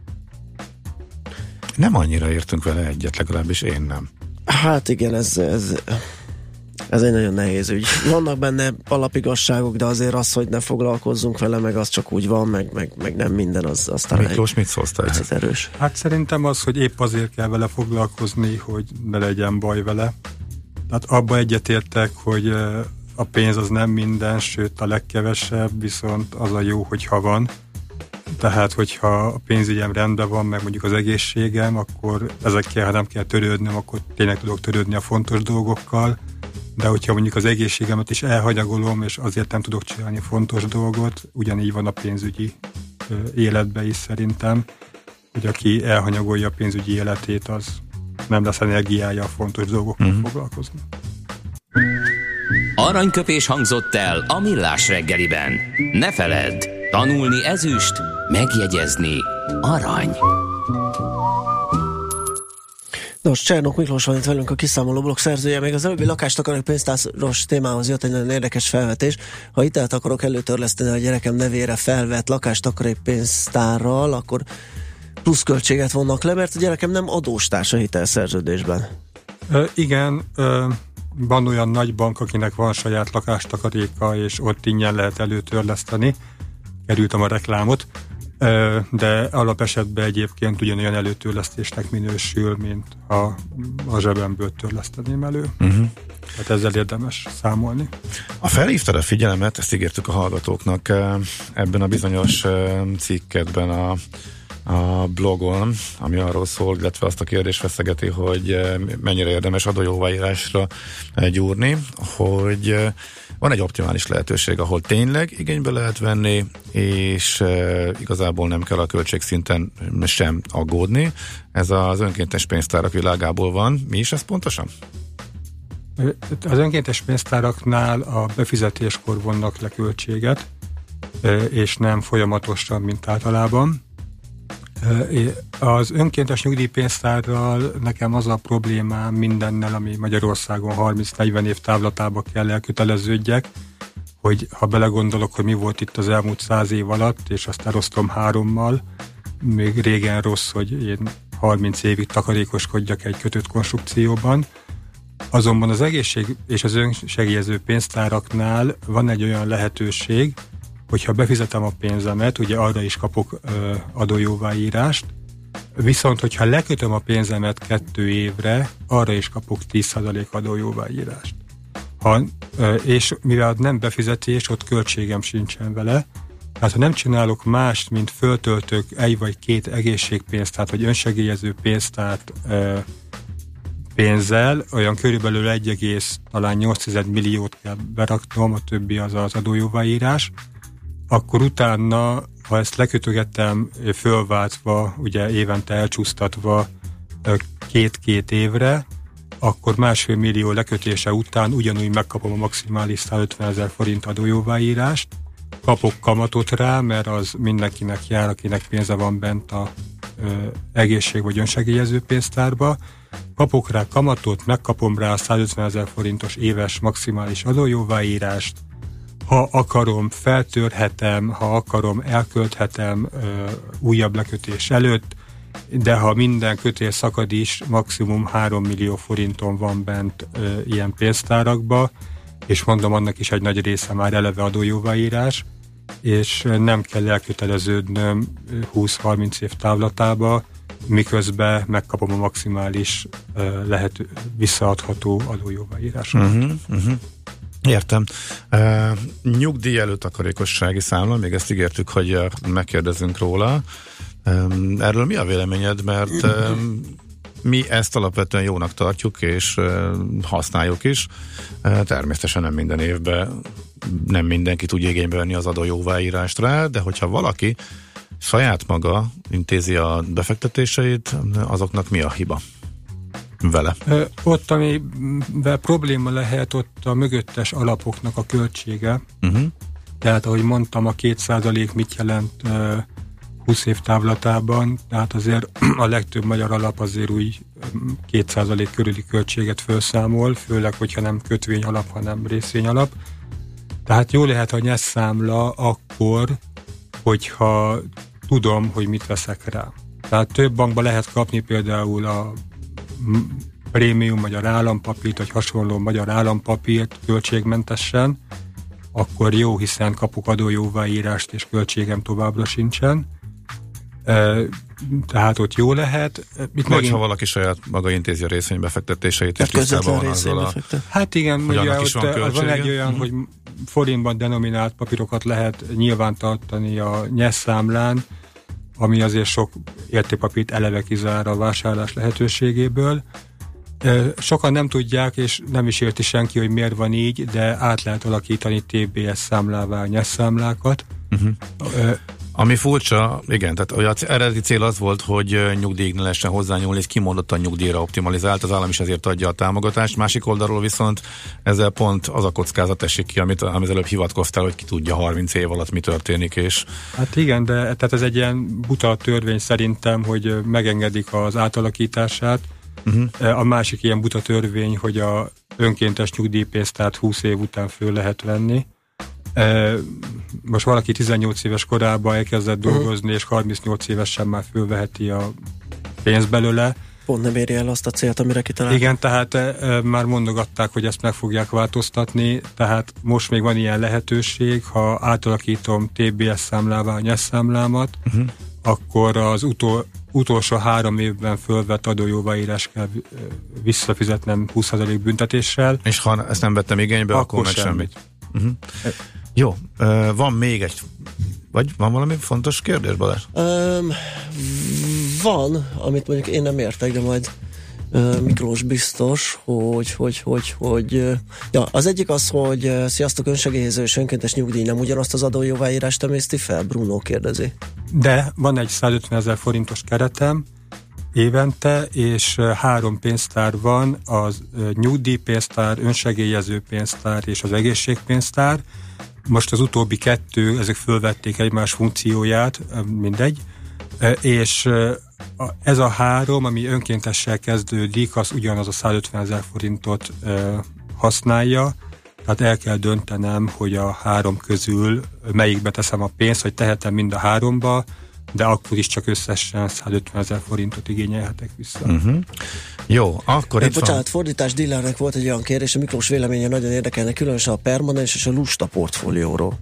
Nem annyira értünk vele egyet, legalábbis én nem. Hát igen, ez... ez... Ez egy nagyon nehéz ügy. Vannak benne alapigasságok, de azért az, hogy ne foglalkozzunk vele, meg az csak úgy van, meg, meg, meg nem minden, az, az talán Miklós, mit szólsz egy erős. Hát szerintem az, hogy épp azért kell vele foglalkozni, hogy ne legyen baj vele. Tehát abba egyetértek, hogy a pénz az nem minden, sőt a legkevesebb, viszont az a jó, hogyha van. Tehát, hogyha a pénzügyem rendben van, meg mondjuk az egészségem, akkor ezekkel, ha nem kell törődnöm, akkor tényleg tudok törődni a fontos dolgokkal. De hogyha mondjuk az egészségemet is elhanyagolom, és azért nem tudok csinálni fontos dolgot, ugyanígy van a pénzügyi életben is szerintem, hogy aki elhanyagolja a pénzügyi életét, az nem lesz energiája a fontos dolgokkal mm-hmm. foglalkozni. Aranyköpés hangzott el a millás reggeliben. Ne feledd, tanulni ezüst, megjegyezni arany. Nos, Csernók Miklós van itt velünk, a Kiszámoló blog szerzője. Még az előbbi lakástakarék pénztáros témához jött egy nagyon érdekes felvetés. Ha hitelt akarok előtörleszteni a gyerekem nevére felvett lakástakarék pénztárral, akkor pluszköltséget vonnak le, mert a gyerekem nem adóstárs a hitelszerződésben. Ö, igen, ö, van olyan nagy bank, akinek van saját lakástakaréka, és ott ingyen lehet előtörleszteni. Kerültem a reklámot. De alapesetben egyébként ugyanolyan előtörlesztésnek minősül, mint ha a zsebemből törleszteném elő. Uh-huh. Hát ezzel érdemes számolni. A felhívtad a figyelmet, ezt ígértük a hallgatóknak ebben a bizonyos cikkedben a a blogon, ami arról szól, illetve azt a kérdést feszegeti, hogy mennyire érdemes adójóváírásra gyúrni, hogy van egy optimális lehetőség, ahol tényleg igénybe lehet venni, és igazából nem kell a költségszinten sem aggódni. Ez az önkéntes pénztárak világából van. Mi is ez pontosan? Az önkéntes pénztáraknál a befizetéskor vonnak le költséget, és nem folyamatosan, mint általában. Az önkéntes nyugdíjpénztárral nekem az a problémám mindennel, ami Magyarországon harminc-negyven év távlatába kell elköteleződjek, hogy ha belegondolok, hogy mi volt itt az elmúlt száz év alatt, és azt elosztom hárommal, még régen rossz, hogy én harminc évig takarékoskodjak egy kötött konstrukcióban. Azonban az egészség és az önsegélyező pénztáraknál van egy olyan lehetőség, hogyha befizetem a pénzemet, ugye arra is kapok ö, adójóváírást, viszont hogyha lekötöm a pénzemet kettő évre, arra is kapok tíz százalék adójóváírást. Ha, ö, és mivel nem befizetés, ott költségem sincsen vele, tehát ha nem csinálok mást, mint föltöltök egy vagy két egészségpénztárt, vagy önsegélyező pénztárt ö, pénzzel, olyan körülbelül egy egész nyolc milliót kell beraknom, a többi az az adójóváírás, akkor utána, ha ezt lekötögettem fölváltva, ugye évente elcsúsztatva két-két évre, akkor másfél millió lekötése után ugyanúgy megkapom a maximális százötven ezer forint adójóváírást, kapok kamatot rá, mert az mindenkinek jár, akinek pénze van bent a ö, egészség vagy önsegélyező pénztárba, kapok rá kamatot, megkapom rá a százötven ezer forintos éves maximális adójóváírást, ha akarom, feltörhetem, ha akarom, elkölthetem ö, újabb lekötés előtt, de ha minden kötés szakad is, maximum három millió forinton van bent ö, ilyen pénztárakba, és mondom, annak is egy nagy része már eleve adójóváírás, és nem kell elköteleződnöm húsz-harminc év távlatába, miközben megkapom a maximális ö, lehető, visszaadható adójóváírásokat. Uh-huh, uh-huh. Értem. Uh, nyugdíj előtakarékossági számla, még ezt ígértük, hogy uh, megkérdezünk róla. Um, erről mi a véleményed, mert um, mi ezt alapvetően jónak tartjuk, és uh, használjuk is. Uh, természetesen nem minden évben nem mindenki tudja igénybe venni az adójóváírást rá, de hogyha valaki saját maga intézi a befektetéseit, azoknak mi a hiba vele? Ott, amivel probléma lehet, ott a mögöttes alapoknak a költsége. Uh-huh. Tehát, ahogy mondtam, a két százalék mit jelent uh, húsz év távlatában, tehát azért a legtöbb magyar alap azért úgy két százalék körüli költséget felszámol, főleg, hogyha nem kötvény alap, hanem részvény alap. Tehát jó lehet a nyeszszámla akkor, hogyha tudom, hogy mit veszek rá. Tehát több bankban lehet kapni például a prémium magyar állampapírt, vagy hasonló magyar állampapírt költségmentesen, akkor jó, hiszen kapok adójóváírást, és költségem továbbra sincsen. E, tehát ott jó lehet. Mit megint... ha valaki saját maga intézi a részvénybefektetéseit, és tisztában van azzal a... Hát igen, ugye ott van, van egy olyan, uh-huh. hogy forintban denominált papírokat lehet nyilvántartani a nyeszszámlán, ami azért sok értékpapírt eleve kizár a vásárlás lehetőségéből. Sokan nem tudják, és nem is érti senki, hogy miért van így, de át lehet alakítani té bé es számlává a nyeszszámlákat. Uh-huh. Uh, Ami furcsa, igen, tehát az eredeti cél az volt, hogy nyugdíjig ne lehessen hozzányúlni, és kimondottan nyugdíjra optimalizált, az állam is ezért adja a támogatást. Másik oldalról viszont ezzel pont az a kockázat esik ki, amit, amit előbb hivatkoztál, hogy ki tudja harminc év alatt mi történik. És... Hát igen, de tehát ez egy ilyen buta törvény szerintem, hogy megengedik az átalakítását. Uh-huh. A másik ilyen buta törvény, hogy a önkéntes nyugdíjpénztárt húsz év után föl lehet venni. Most valaki tizennyolc éves korában elkezdett dolgozni, és harmincnyolc évesen már fölveheti a pénzt belőle. Pont nem éri el azt a célt, amire kitalálták. Igen, tehát e, már mondogatták, hogy ezt meg fogják változtatni, tehát most még van ilyen lehetőség, ha átalakítom té bé es számlává a nyeszszámlámat, uh-huh. akkor az utol, utolsó három évben fölvett adójóváírás kell visszafizetnem húsz százalék büntetéssel. És ha ezt nem vettem igénybe, akkor, akkor meg semmit. semmit. Uh-huh. Jó, van még egy Vagy van valami fontos kérdés, Balázs? Um, van, amit mondjuk én nem értek, de majd uh, Miklós biztos, hogy, hogy, hogy, hogy uh, ja, az egyik az, hogy uh, sziasztok, önsegélyező és önkéntes nyugdíj nem ugyanazt az adójóváírást emészti fel? Bruno kérdezi. De van egy százötvenezer forintos keretem évente, és uh, három pénztár van, az uh, nyugdíjpénztár, önsegélyező pénztár és az egészségpénztár. Most az utóbbi kettő, ezek fölvették egymás funkcióját, mindegy, és ez a három, ami önkéntessel kezdődik, az ugyanaz a százötvenezer forintot használja, tehát el kell döntenem, hogy a három közül melyikbe teszem a pénzt, hogy tehetem mind a háromba, de akkor is csak összesen százötvenezer forintot igényelhetek vissza. Uh-huh. Jó, akkor é, itt bocsánat, van. fordítás dílernek volt egy olyan kérdés, a Miklós véleménye nagyon érdekelne, különösen a permanens és a lusta portfólióról.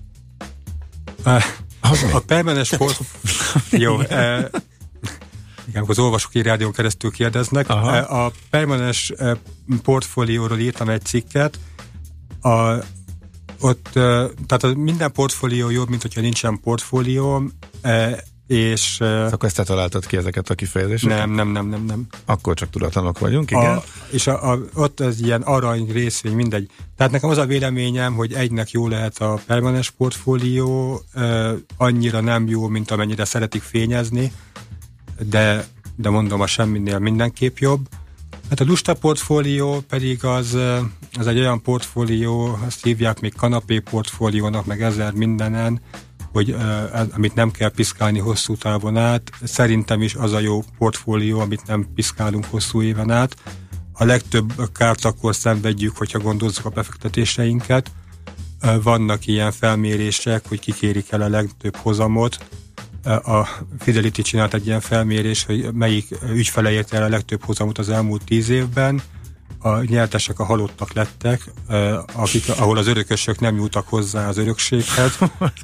Uh, a permanens portfólió... uh, igen, az olvasók egy rádión keresztül kérdeznek. Aha. A permanens portfólióról írtam egy cikket. A, ott, tehát minden portfólió jobb, mint hogyha nincsen portfólió, és... Akkor ezt te találtad ki ezeket a kifejezéseket? Nem, nem, nem, nem, nem. Akkor csak tudatlanok vagyunk, igen. A, és a, a, ott az ilyen arany részvény, mindegy. Tehát nekem az a véleményem, hogy egynek jó lehet a permanens portfólió, annyira nem jó, mint amennyire szeretik fényezni, de, de mondom, a semminél mindenképp jobb. Hát a lusta portfólió pedig az, az egy olyan portfólió, azt hívják még kanapé portfóliónak, meg ezer mindenen, hogy uh, amit nem kell piszkálni hosszú távon át. Szerintem is az a jó portfólió, amit nem piszkálunk hosszú éven át. A legtöbb kárt akkor szenvedjük, hogyha gondozzuk a befektetéseinket. Uh, vannak ilyen felmérések, hogy kikérik el a legtöbb hozamot. Uh, a Fidelity csinált egy ilyen felmérés, hogy melyik ügyfele érte el a legtöbb hozamot az elmúlt tíz évben. A nyertesek a halottak lettek, akik, ahol az örökösök nem jutnak hozzá az örökséghez.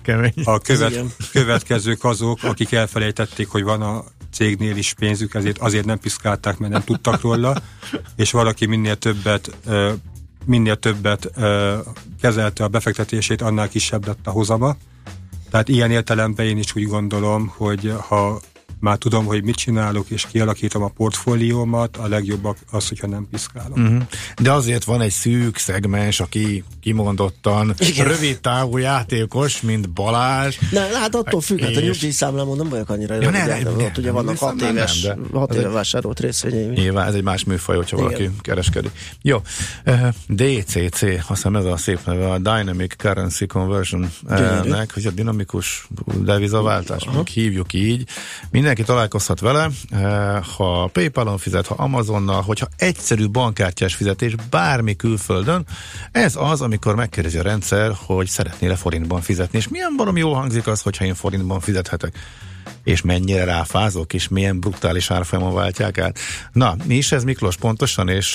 A követ, következők azok, akik elfelejtették, hogy van a cégnél is pénzük, ezért azért nem piszkálták, mert nem tudtak róla, és valaki minél többet, minél többet kezelte a befektetését, annál kisebb lett a hozama. Tehát ilyen értelemben én is úgy gondolom, hogy ha már tudom, hogy mit csinálok, és kialakítom a portfóliómat, a legjobb az, hogyha nem piszkálom. Uh-huh. De azért van egy szűk szegmens, aki kimondottan igen, rövid távú játékos, mint Balázs. Ne, hát attól függ, és... hát a nyugdíjszámlámon nem vagyok annyira ja, rövid, ne, ne, ott ugye vannak hat éves, nem, hat éve vásárolt részvényeim. Nyilván ez egy más műfaj, hogyha igen, valaki kereskedik. Jó, uh, dé cé cé, azt hiszem ez a szép neve, a Dynamic Currency Conversion-nek, hogy a dinamikus devizaváltás, uh-huh, hívjuk így. Mindenki találkozhat vele, ha PayPal-on fizet, ha Amazonnal, hogyha egyszerű bankkártyás fizetés bármi külföldön, ez az, amikor megkérdezi a rendszer, hogy szeretnél-e forintban fizetni, és milyen barom jól hangzik az, hogyha én forintban fizethetek, és mennyire ráfázok, és milyen brutális árfolyamon váltják át. Na, mi is ez, Miklós, pontosan, és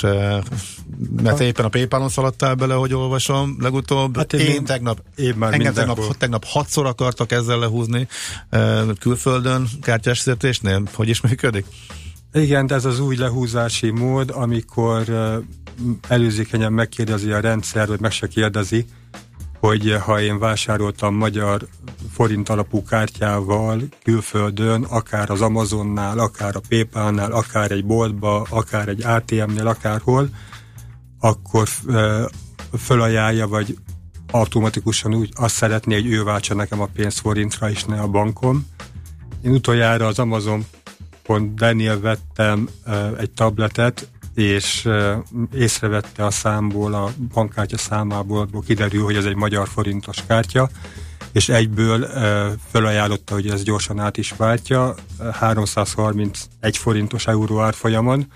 mert te éppen a PayPal-on szaladtál bele, hogy olvasom legutóbb. Hát én, én tegnap, én már engem tegnap, tegnap hatszor akartak ezzel lehúzni külföldön kártyás fizetésnél. Hogy is működik? Igen, de ez az új lehúzási mód, amikor előzékenyen megkérdezi a rendszer, vagy meg se kérdezi, hogy ha én vásároltam magyar forint alapú kártyával külföldön, akár az Amazonnál, akár a PayPal-nál, akár egy boltba, akár egy á té em-nél, akárhol, akkor fölajánlja, vagy automatikusan úgy azt szeretné, hogy ő váltsa nekem a pénzt forintra, és ne a bankom. Én utoljára az Amazon pont be-nél vettem egy tabletet, és észrevette a számból, a bankkártya számából, kiderül, hogy ez egy magyar forintos kártya, és egyből felajánlotta, hogy ez gyorsan át is váltja, háromszázharmincegy forintos euró árfolyamon,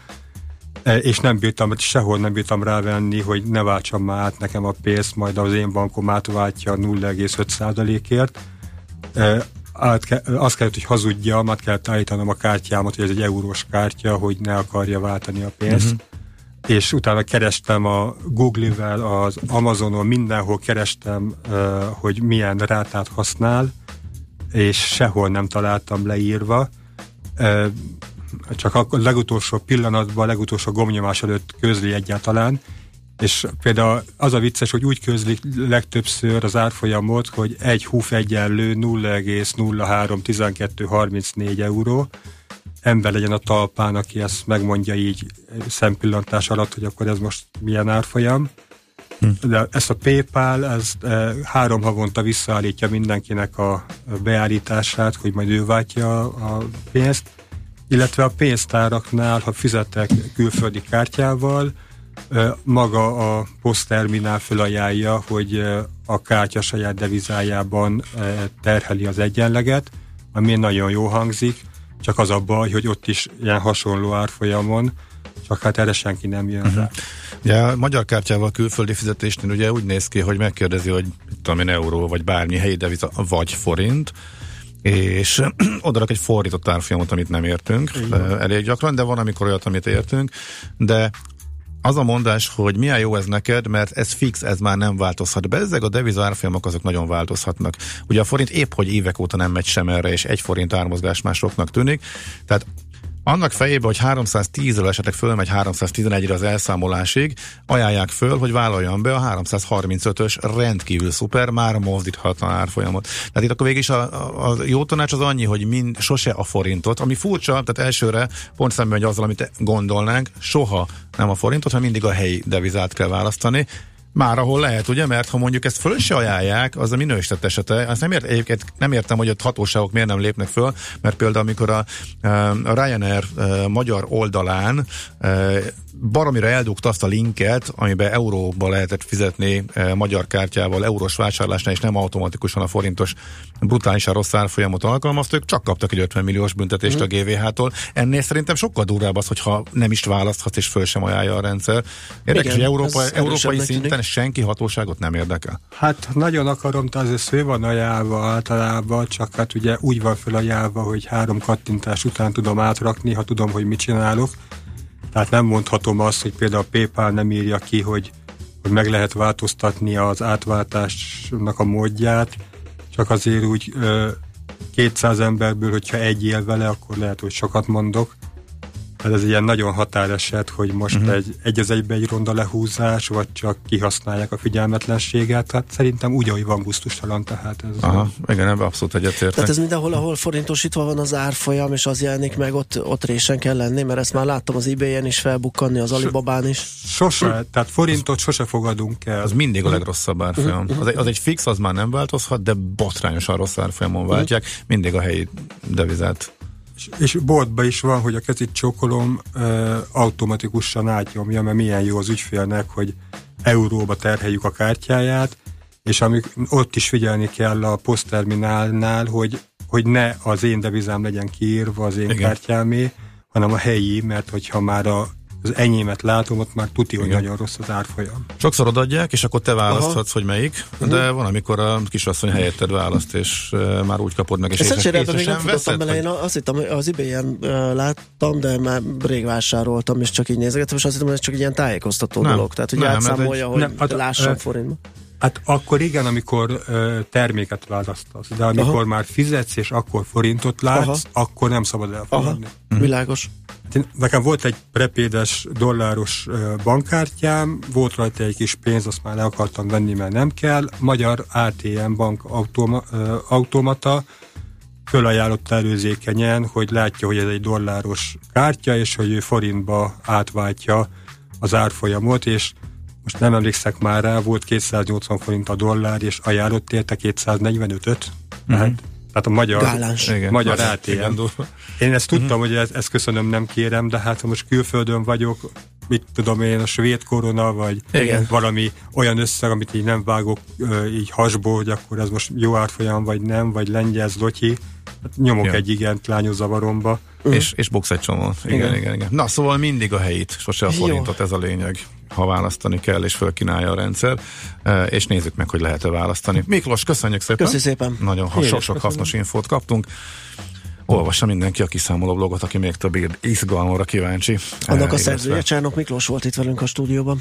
és nem bírtam, sehol nem bírtam rávenni, hogy ne váltsam már át nekem a pénzt, majd az én bankom átváltja nulla egész öt százalékért. Át ke, azt kellett, hogy hazudjam, át kellett állítanom a kártyámat, hogy ez egy eurós kártya, hogy ne akarja váltani a pénzt. Uh-huh. És utána kerestem a Google-vel, az Amazonon, mindenhol kerestem, uh, hogy milyen rátát használ, és sehol nem találtam leírva. Uh, csak a legutolsó pillanatban, a legutolsó gombnyomás előtt közli egyáltalán, És például az a vicces, hogy úgy közlik legtöbbször az árfolyamot, hogy egy huf egyenlő nulla egész nulla három tizenkettő harmincnégy euró. Ember legyen a talpán, aki ezt megmondja így szempillantás alatt, hogy akkor ez most milyen árfolyam. De ezt a PayPal, ez e, három havonta visszaállítja mindenkinek a beállítását, hogy majd ő váltja a pénzt, illetve a pénztáraknál, ha fizetek külföldi kártyával, e, maga a posztterminál felajánlja, hogy e, a kártya saját devizájában e, terheli az egyenleget, ami nagyon jó hangzik, csak az a baj, hogy ott is ilyen hasonló árfolyamon, csak hát erre senki nem jön uh-huh. rá. Ja, magyar kártyával külföldi fizetésnél ugye úgy néz ki, hogy megkérdezi, hogy tudom én, euró, vagy bármi helyi deviza, vagy forint, és odarak egy fordított árfolyamot, amit nem értünk elég gyakran, de van, amikor olyat, amit értünk, de az a mondás, hogy milyen jó ez neked, mert ez fix, ez már nem változhat be. Ezek a deviza árfolyamok azok nagyon változhatnak. Ugye a forint épp, hogy évek óta nem megy sem erre, és egy forint ármozgás már soknak tűnik, tehát annak fejében, hogy háromszáztízről esetleg fölmegy háromszáztizenegyre az elszámolásig, ajánlják föl, hogy vállaljon be a háromszázharmincötös rendkívül szuper, már mozdíthatlan árfolyamot. Tehát itt akkor végig is a, a, a jó tanács az annyi, hogy mind, sose a forintot, ami furcsa, tehát elsőre pont szemben, hogy azzal, amit gondolnánk, soha nem a forintot, hanem mindig a helyi devizát kell választani. Már ahol lehet, ugye, mert ha mondjuk ezt föl se ajánlják, az a minősített esete. Azt nem, ért, egyébként nem értem, hogy a hatóságok miért nem lépnek föl, mert például amikor a, a Ryanair a magyar oldalán baromira eldugta azt a linket, amiben euróba lehetett fizetni e, magyar kártyával, eurós vásárlásnál, és nem automatikusan a forintos brutálisan rossz árfolyamot alkalmaztak, csak kaptak egy ötven milliós büntetést mm. a gé vé há-tól. Ennél szerintem sokkal durvább az, hogyha nem is választhatsz, és föl sem ajánlja a rendszer. Érdekes, hogy Európa, európai szinten senki hatóságot nem érdekel. Hát nagyon akarom, de azért föl van ajánlva általában, csak hát ugye úgy van felajánlva, hogy három kattintás után tudom átrakni, ha tudom, hogy mit csinálok. Tehát nem mondhatom azt, hogy például a PayPal nem írja ki, hogy, hogy meg lehet változtatni az átváltásnak a módját, csak azért úgy ö, kétszáz emberből, hogyha egy él vele, akkor lehet, hogy sokat mondok. Tehát ez ilyen nagyon határeset, hogy most uh-huh. egy, egy az egybe egy ronda lehúzás, vagy csak kihasználják a figyelmetlenséget. Tehát szerintem úgy, ahogy van, gusztustalan, tehát ez... Aha, igen, ebben abszolút egyetértek. Tehát ez mindenhol, ahol forintosítva van az árfolyam, és az jelenik meg, ott, ott résen kell lenni, mert ezt már láttam az eBay-en is felbukkanni, az Alibabán is. Sose, tehát forintot sose fogadunk el. Az mindig a legrosszabb árfolyam. Az egy, az egy fix, az már nem változhat, de botrányosan rossz árfolyamon váltják, mindig a helyi devizát. És, és boltban is van, hogy a kezit csókolom uh, automatikusan átnyomja, mert milyen jó az ügyfélnek, hogy euróba terheljük a kártyáját, és amik, ott is figyelni kell a posztterminálnál, hogy, hogy ne az én devizám legyen kiírva az én Igen. kártyámé, hanem a helyi, mert hogyha már a az enyémet látom, ott már tuti, hogy nagyon rossz az árfolyam. Sokszor odaadják, és akkor te választhatsz, hogy melyik, uh-huh. de van, amikor a kisasszony helyetted választ, és uh, már úgy kapod meg, és észre, észre, észre sem veszed. Bele, hogy... Én azt hittem, az eBay-en uh, láttam, de már rég vásároltam, és csak így nézegettem, és azt hittem, hogy ez csak egy ilyen tájékoztató nem. dolog. Tehát, hogy nem, átszámolja, egy... hogy nem, hát, lássam uh, forintban. Hát akkor igen, amikor uh, terméket választasz, de amikor Aha. már fizetsz, és akkor forintot látsz, Aha. akkor nem szabad elfogadni. Aha. Világos. Nekem volt egy prepédes dolláros uh, bankkártyám, volt rajta egy kis pénz, azt már le akartam venni, mert nem kell. Magyar á té em bank automa, uh, automata fölajánlott előzékenyen, hogy látja, hogy ez egy dolláros kártya, és hogy ő forintba átváltja az árfolyamot, és most nem emlékszek már rá, volt kétszáznyolcvan forint a dollár, és ajánlott érte kétszáznegyvenötöt. Mm-hmm. Tehát, tehát a magyar, magyar á té em. Én ezt tudtam, mm-hmm. hogy ezt, ezt köszönöm, nem kérem, de hát ha most külföldön vagyok, mit tudom én, a svéd korona, vagy Igen. valami olyan összeg, amit így nem vágok így hasból, hogy akkor ez most jó árfolyam, vagy nem, vagy lengyel, zlotyi, hát nyomok igen. egy igent lányozavaromba. Mm. És, és buksz egy csomó. Igen, igen, igen, igen. Na, szóval mindig a helyit, sose a forintot, ez a lényeg, ha választani kell, és fölkínálja a rendszer, és nézzük meg, hogy lehet-e választani. Miklós, köszönjük szépen! Köszi szépen! Nagyon sok-sok hasznos infót kaptunk. Olvassa mindenki a kiszámoló blogot, aki még több izgalomra kíváncsi. Annak a szerzője, Csárnok Miklós volt itt velünk a stúdióban.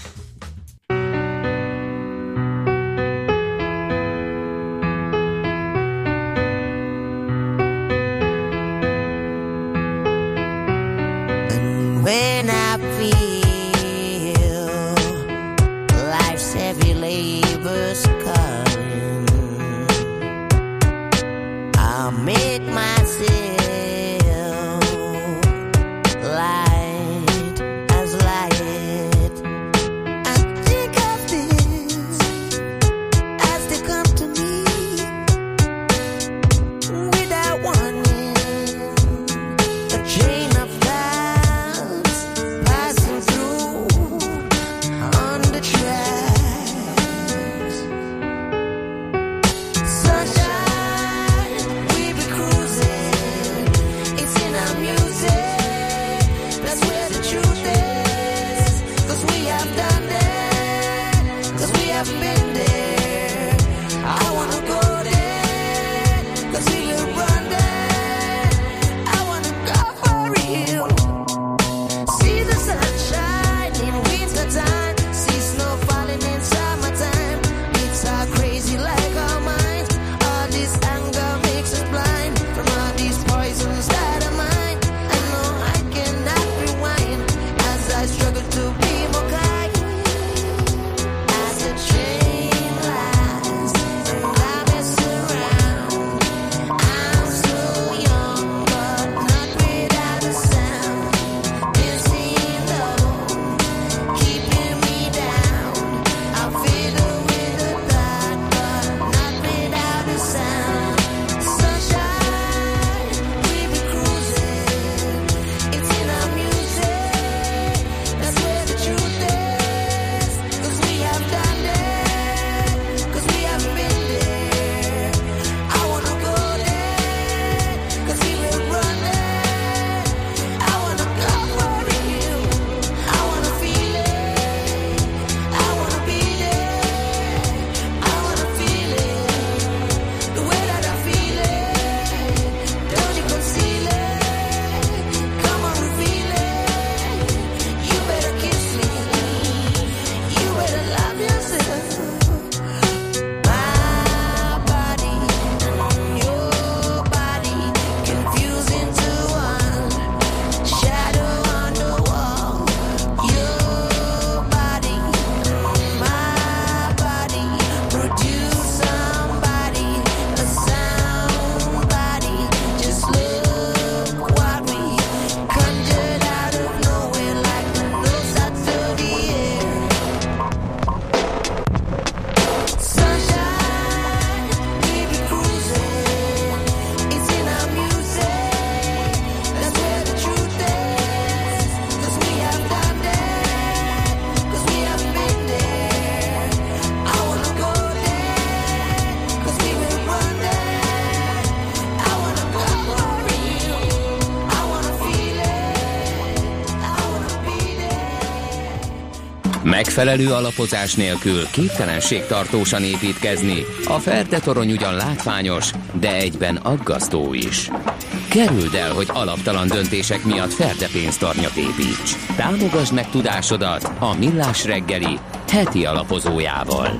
Megfelelő alapozás nélkül képtelenség tartósan építkezni. A Ferde torony ugyan látványos, de egyben aggasztó is. Kerüld el, hogy alaptalan döntések miatt Ferde pénztarnyat építs. Támogasd meg tudásodat a Millás reggeli heti alapozójával.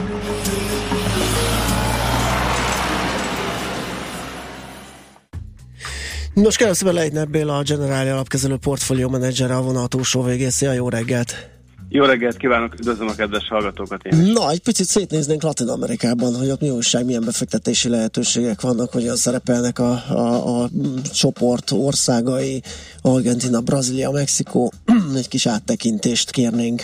Nos, keresztben Leitner Béla, a Generáli alapkezelő portfólió menedzsere a vonal túlsó végén. Szia, jó reggelt! Jó reggelt kívánok, üdvözlöm a kedves hallgatókat én is. Na, egy picit szétnéznénk Latin Amerikában, hogy ott mi újság, milyen befektetési lehetőségek vannak, hogyan szerepelnek a, a, a csoport országai, Argentina, Brazília, Mexikó. Egy kis áttekintést kérnénk.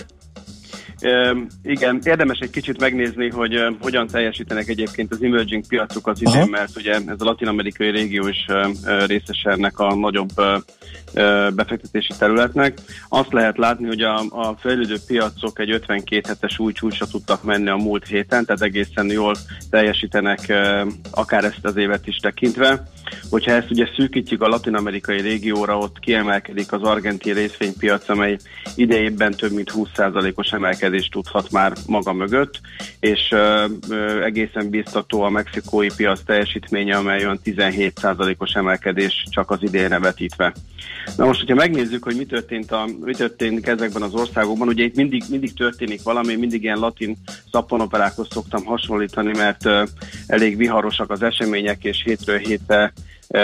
E, igen, érdemes egy kicsit megnézni, hogy uh, hogyan teljesítenek egyébként az emerging piacok az idén, mert ugye ez a latin-amerikai régió is uh, részese ennek a nagyobb uh, uh, befektetési területnek. Azt lehet látni, hogy a, a fejlődő piacok egy ötvenkét hetes új csúcsra tudtak menni a múlt héten, tehát egészen jól teljesítenek uh, akár ezt az évet is tekintve. Hogyha ezt ugye szűkítjük a latin-amerikai régióra, ott kiemelkedik az argentin részvénypiac, amely idejében több mint húsz százalékos emelkedést tudhat már maga mögött, és uh, uh, egészen biztató a mexikói piac teljesítménye, amely olyan tizenhét százalékos emelkedés csak az idénre vetítve. Na most, hogyha megnézzük, hogy mi történt, a, mi történt ezekben az országokban, ugye itt mindig, mindig történik valami, mindig ilyen latin szappanoperákhoz szoktam hasonlítani, mert uh, elég viharosak az események, és hétről hétre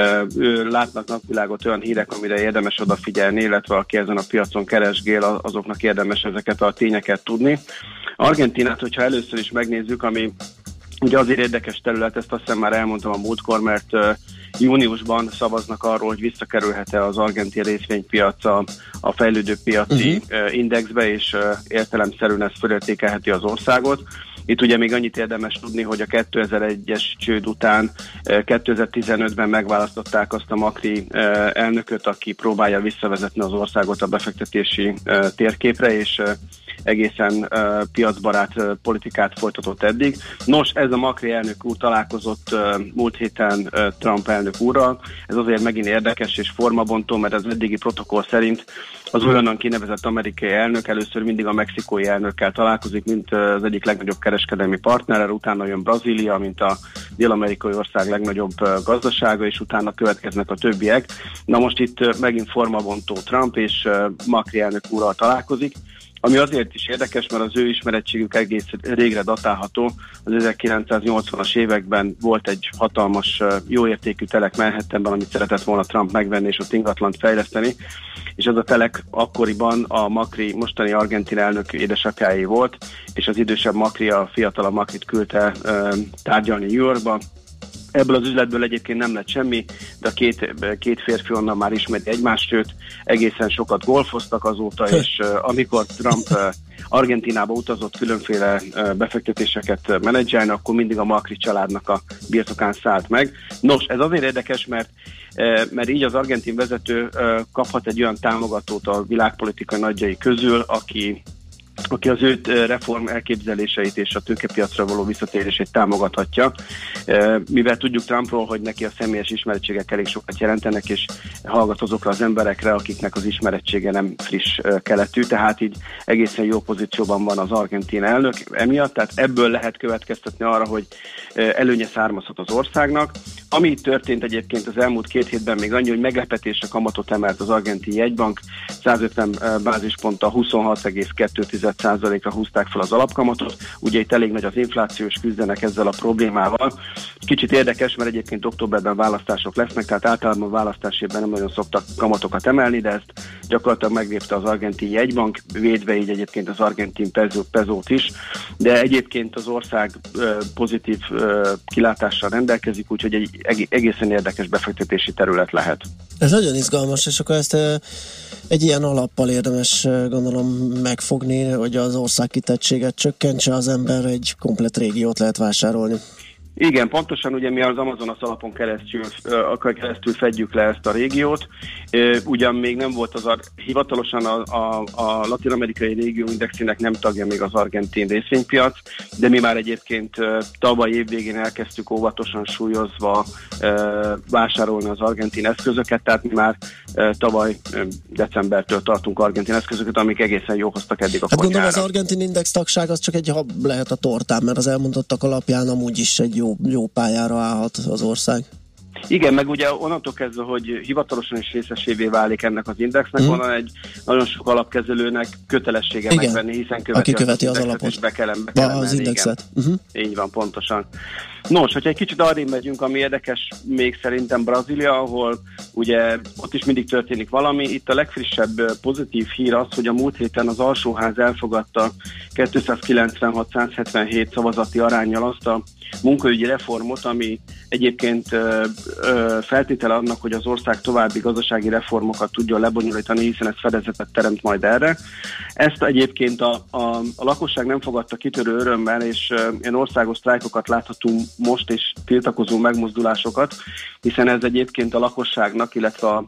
uh, látnak napvilágot olyan hírek, amire érdemes odafigyelni, illetve aki ezen a piacon keresgél, azoknak érdemes ezeket a tényeket tudni. Argentinát, hogyha először is megnézzük, ami ugye azért érdekes terület, ezt azt hiszem már elmondtam a múltkor, mert uh, júniusban szavaznak arról, hogy visszakerülhet-e az argentin részvénypiac a, a fejlődő piaci uh-huh. indexbe, és uh, értelemszerűen ez fölértékelheti az országot. Itt ugye még annyit érdemes tudni, hogy a kétezer-egyes csőd után kétezer-tizenötben megválasztották azt a Macri elnököt, aki próbálja visszavezetni az országot a befektetési térképre, és egészen piacbarát politikát folytatott eddig. Nos, ez a Macri elnök úr találkozott múlt héten Trump elnök úrral. Ez azért megint érdekes és formabontó, mert az eddigi protokoll szerint az olyannan kinevezett amerikai elnök először mindig a mexikói elnökkel találkozik, mint az egyik legnagyobb kereskedelmi partnerrel, utána jön Brazília, mint a dél-amerikai ország legnagyobb gazdasága, és utána következnek a többiek. Na most itt megint formabontó Trump és Macri elnök úrral találkozik, ami azért is érdekes, mert az ő ismerettségük egész régre datálható. Az ezerkilencszáznyolcvanas években volt egy hatalmas, jó értékű telek Manhattanben, amit szeretett volna Trump megvenni és ott ingatlant fejleszteni, és ez a telek akkoriban a Macri, mostani argentin elnök édesapjáé volt, és az idősebb Macri a fiatalabb Macrit küldte uh, tárgyalni New Yorkba. Ebből az üzletből egyébként nem lett semmi, de a két, két férfi onnan már ismeri egymást, sőt, egészen sokat golfoztak azóta, és uh, amikor Trump uh, Argentinába utazott különféle uh, befektetéseket menedzselni, akkor mindig a Macri családnak a birtokán szállt meg. Nos, ez azért érdekes, mert uh, mert így az argentin vezető uh, kaphat egy olyan támogatót a világpolitikai nagyjai közül, aki aki az ő reform elképzeléseit és a tőkepiacra való visszatérését támogathatja. Mivel tudjuk Trumpról, hogy neki a személyes ismerettségek elég sokat jelentenek, és hallgat azokra az emberekre, akiknek az ismerettsége nem friss keletű, tehát így egészen jó pozícióban van az argentin elnök emiatt, tehát ebből lehet következtetni arra, hogy előnye származhat az országnak. Ami történt egyébként az elmúlt két hétben még annyi, hogy meglepetésre kamatot emelt az argentin jegybank, százötven bázisponttal huszonhat egész kettő százalékra húzták fel az alapkamatot. Ugye itt elég nagy az inflációs, küzdenek ezzel a problémával. Kicsit érdekes, mert egyébként októberben választások lesznek, tehát általában a választás évben nem nagyon szoktak kamatokat emelni, de ezt gyakorlatilag meglépte az argentin jegybank, védve így egyébként az argentin pezó, pezót is, de egyébként az ország ö, pozitív ö, kilátással rendelkezik, úgyhogy egy egészen érdekes befektetési terület lehet. Ez nagyon izgalmas, és akkor ezt egy ilyen alappal érdemes gondolom megfogni, hogy az ország kitettséget csökkentse, az ember egy komplet régiót lehet vásárolni. Igen, pontosan ugye mi az Amazonas alapon keresztül, akkor keresztül fedjük le ezt a régiót, Ugyan még nem volt az ar- hivatalosan a, a, a latin-amerikai régió indexének nem tagja még az argentin részvénypiac, de mi már egyébként tavaly évvégén elkezdtük óvatosan súlyozva vásárolni az argentin eszközöket, tehát mi már tavaly decembertől tartunk argentin eszközöket, amik egészen jó hoztak eddig a hát konyhára. Gondolom az argentin index tagság az csak egy hab lehet a tortán, mert az elmondottak alapján amúgy is egy jó, jó pályára állhat az ország. Igen, meg ugye onnantól kezdve, hogy hivatalosan is részesévé válik ennek az indexnek, hmm. onnan egy nagyon sok alapkezelőnek kötelessége igen. megvenni, hiszen követi, aki követi az, az alapot. És be kell, be kell az indexet. Uh-huh. Így van, pontosan. Nos, hogyha egy kicsit arrébb megyünk, ami érdekes még szerintem Brazília, ahol ugye ott is mindig történik valami. Itt a legfrissebb pozitív hír az, hogy a múlt héten az alsóház elfogadta kétszázkilencvenhat százhetvenhét szavazati aránnyal azt a munkaügyi reformot, ami egyébként ö, ö, feltétele annak, hogy az ország további gazdasági reformokat tudjon lebonyolítani, hiszen ez fedezetet teremt majd erre. Ezt egyébként a, a, a lakosság nem fogadta kitörő örömmel, és ö, ilyen országos sztrájkokat láthatunk most, és tiltakozó megmozdulásokat, hiszen ez egyébként a lakosságnak, illetve a,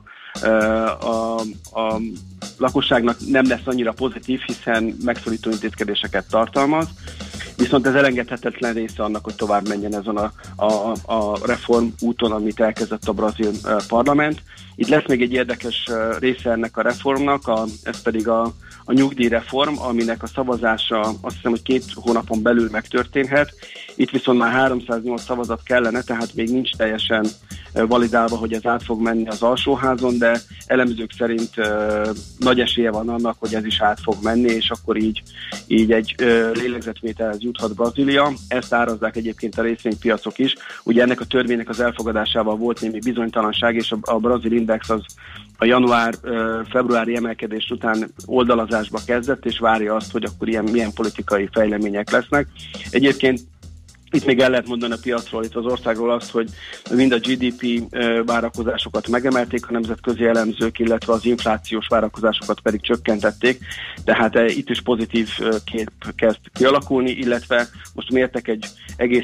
a, a lakosságnak nem lesz annyira pozitív, hiszen megszorító intézkedéseket tartalmaz. Viszont ez elengedhetetlen része annak, hogy tovább menjen ezen a, a, a reform úton, amit elkezdett a brazil parlament. Itt lesz még egy érdekes része ennek a reformnak, a, ez pedig a, a nyugdíjreform, aminek a szavazása azt hiszem, hogy két hónapon belül megtörténhet. Itt viszont már háromszáznyolc szavazat kellene, tehát még nincs teljesen validálva, hogy ez át fog menni az alsóházon, de elemzők szerint uh, nagy esélye van annak, hogy ez is át fog menni, és akkor így, így egy uh, lélegzetvételhez juthat Brazília. Ezt árazzák egyébként a részvénypiacok is. Ugye ennek a törvénynek az elfogadásával volt némi bizonytalanság, és a, a brazil index az a január-februári emelkedés után oldalazásba kezdett, és várja azt, hogy akkor ilyen, milyen politikai fejlemények lesznek. Egyébként itt még el lehet mondani a piacról, itt az országról azt, hogy mind a gé dé pé várakozásokat megemelték a nemzetközi elemzők, illetve az inflációs várakozásokat pedig csökkentették, tehát itt is pozitív kép kezd kialakulni, illetve most mértek egy egész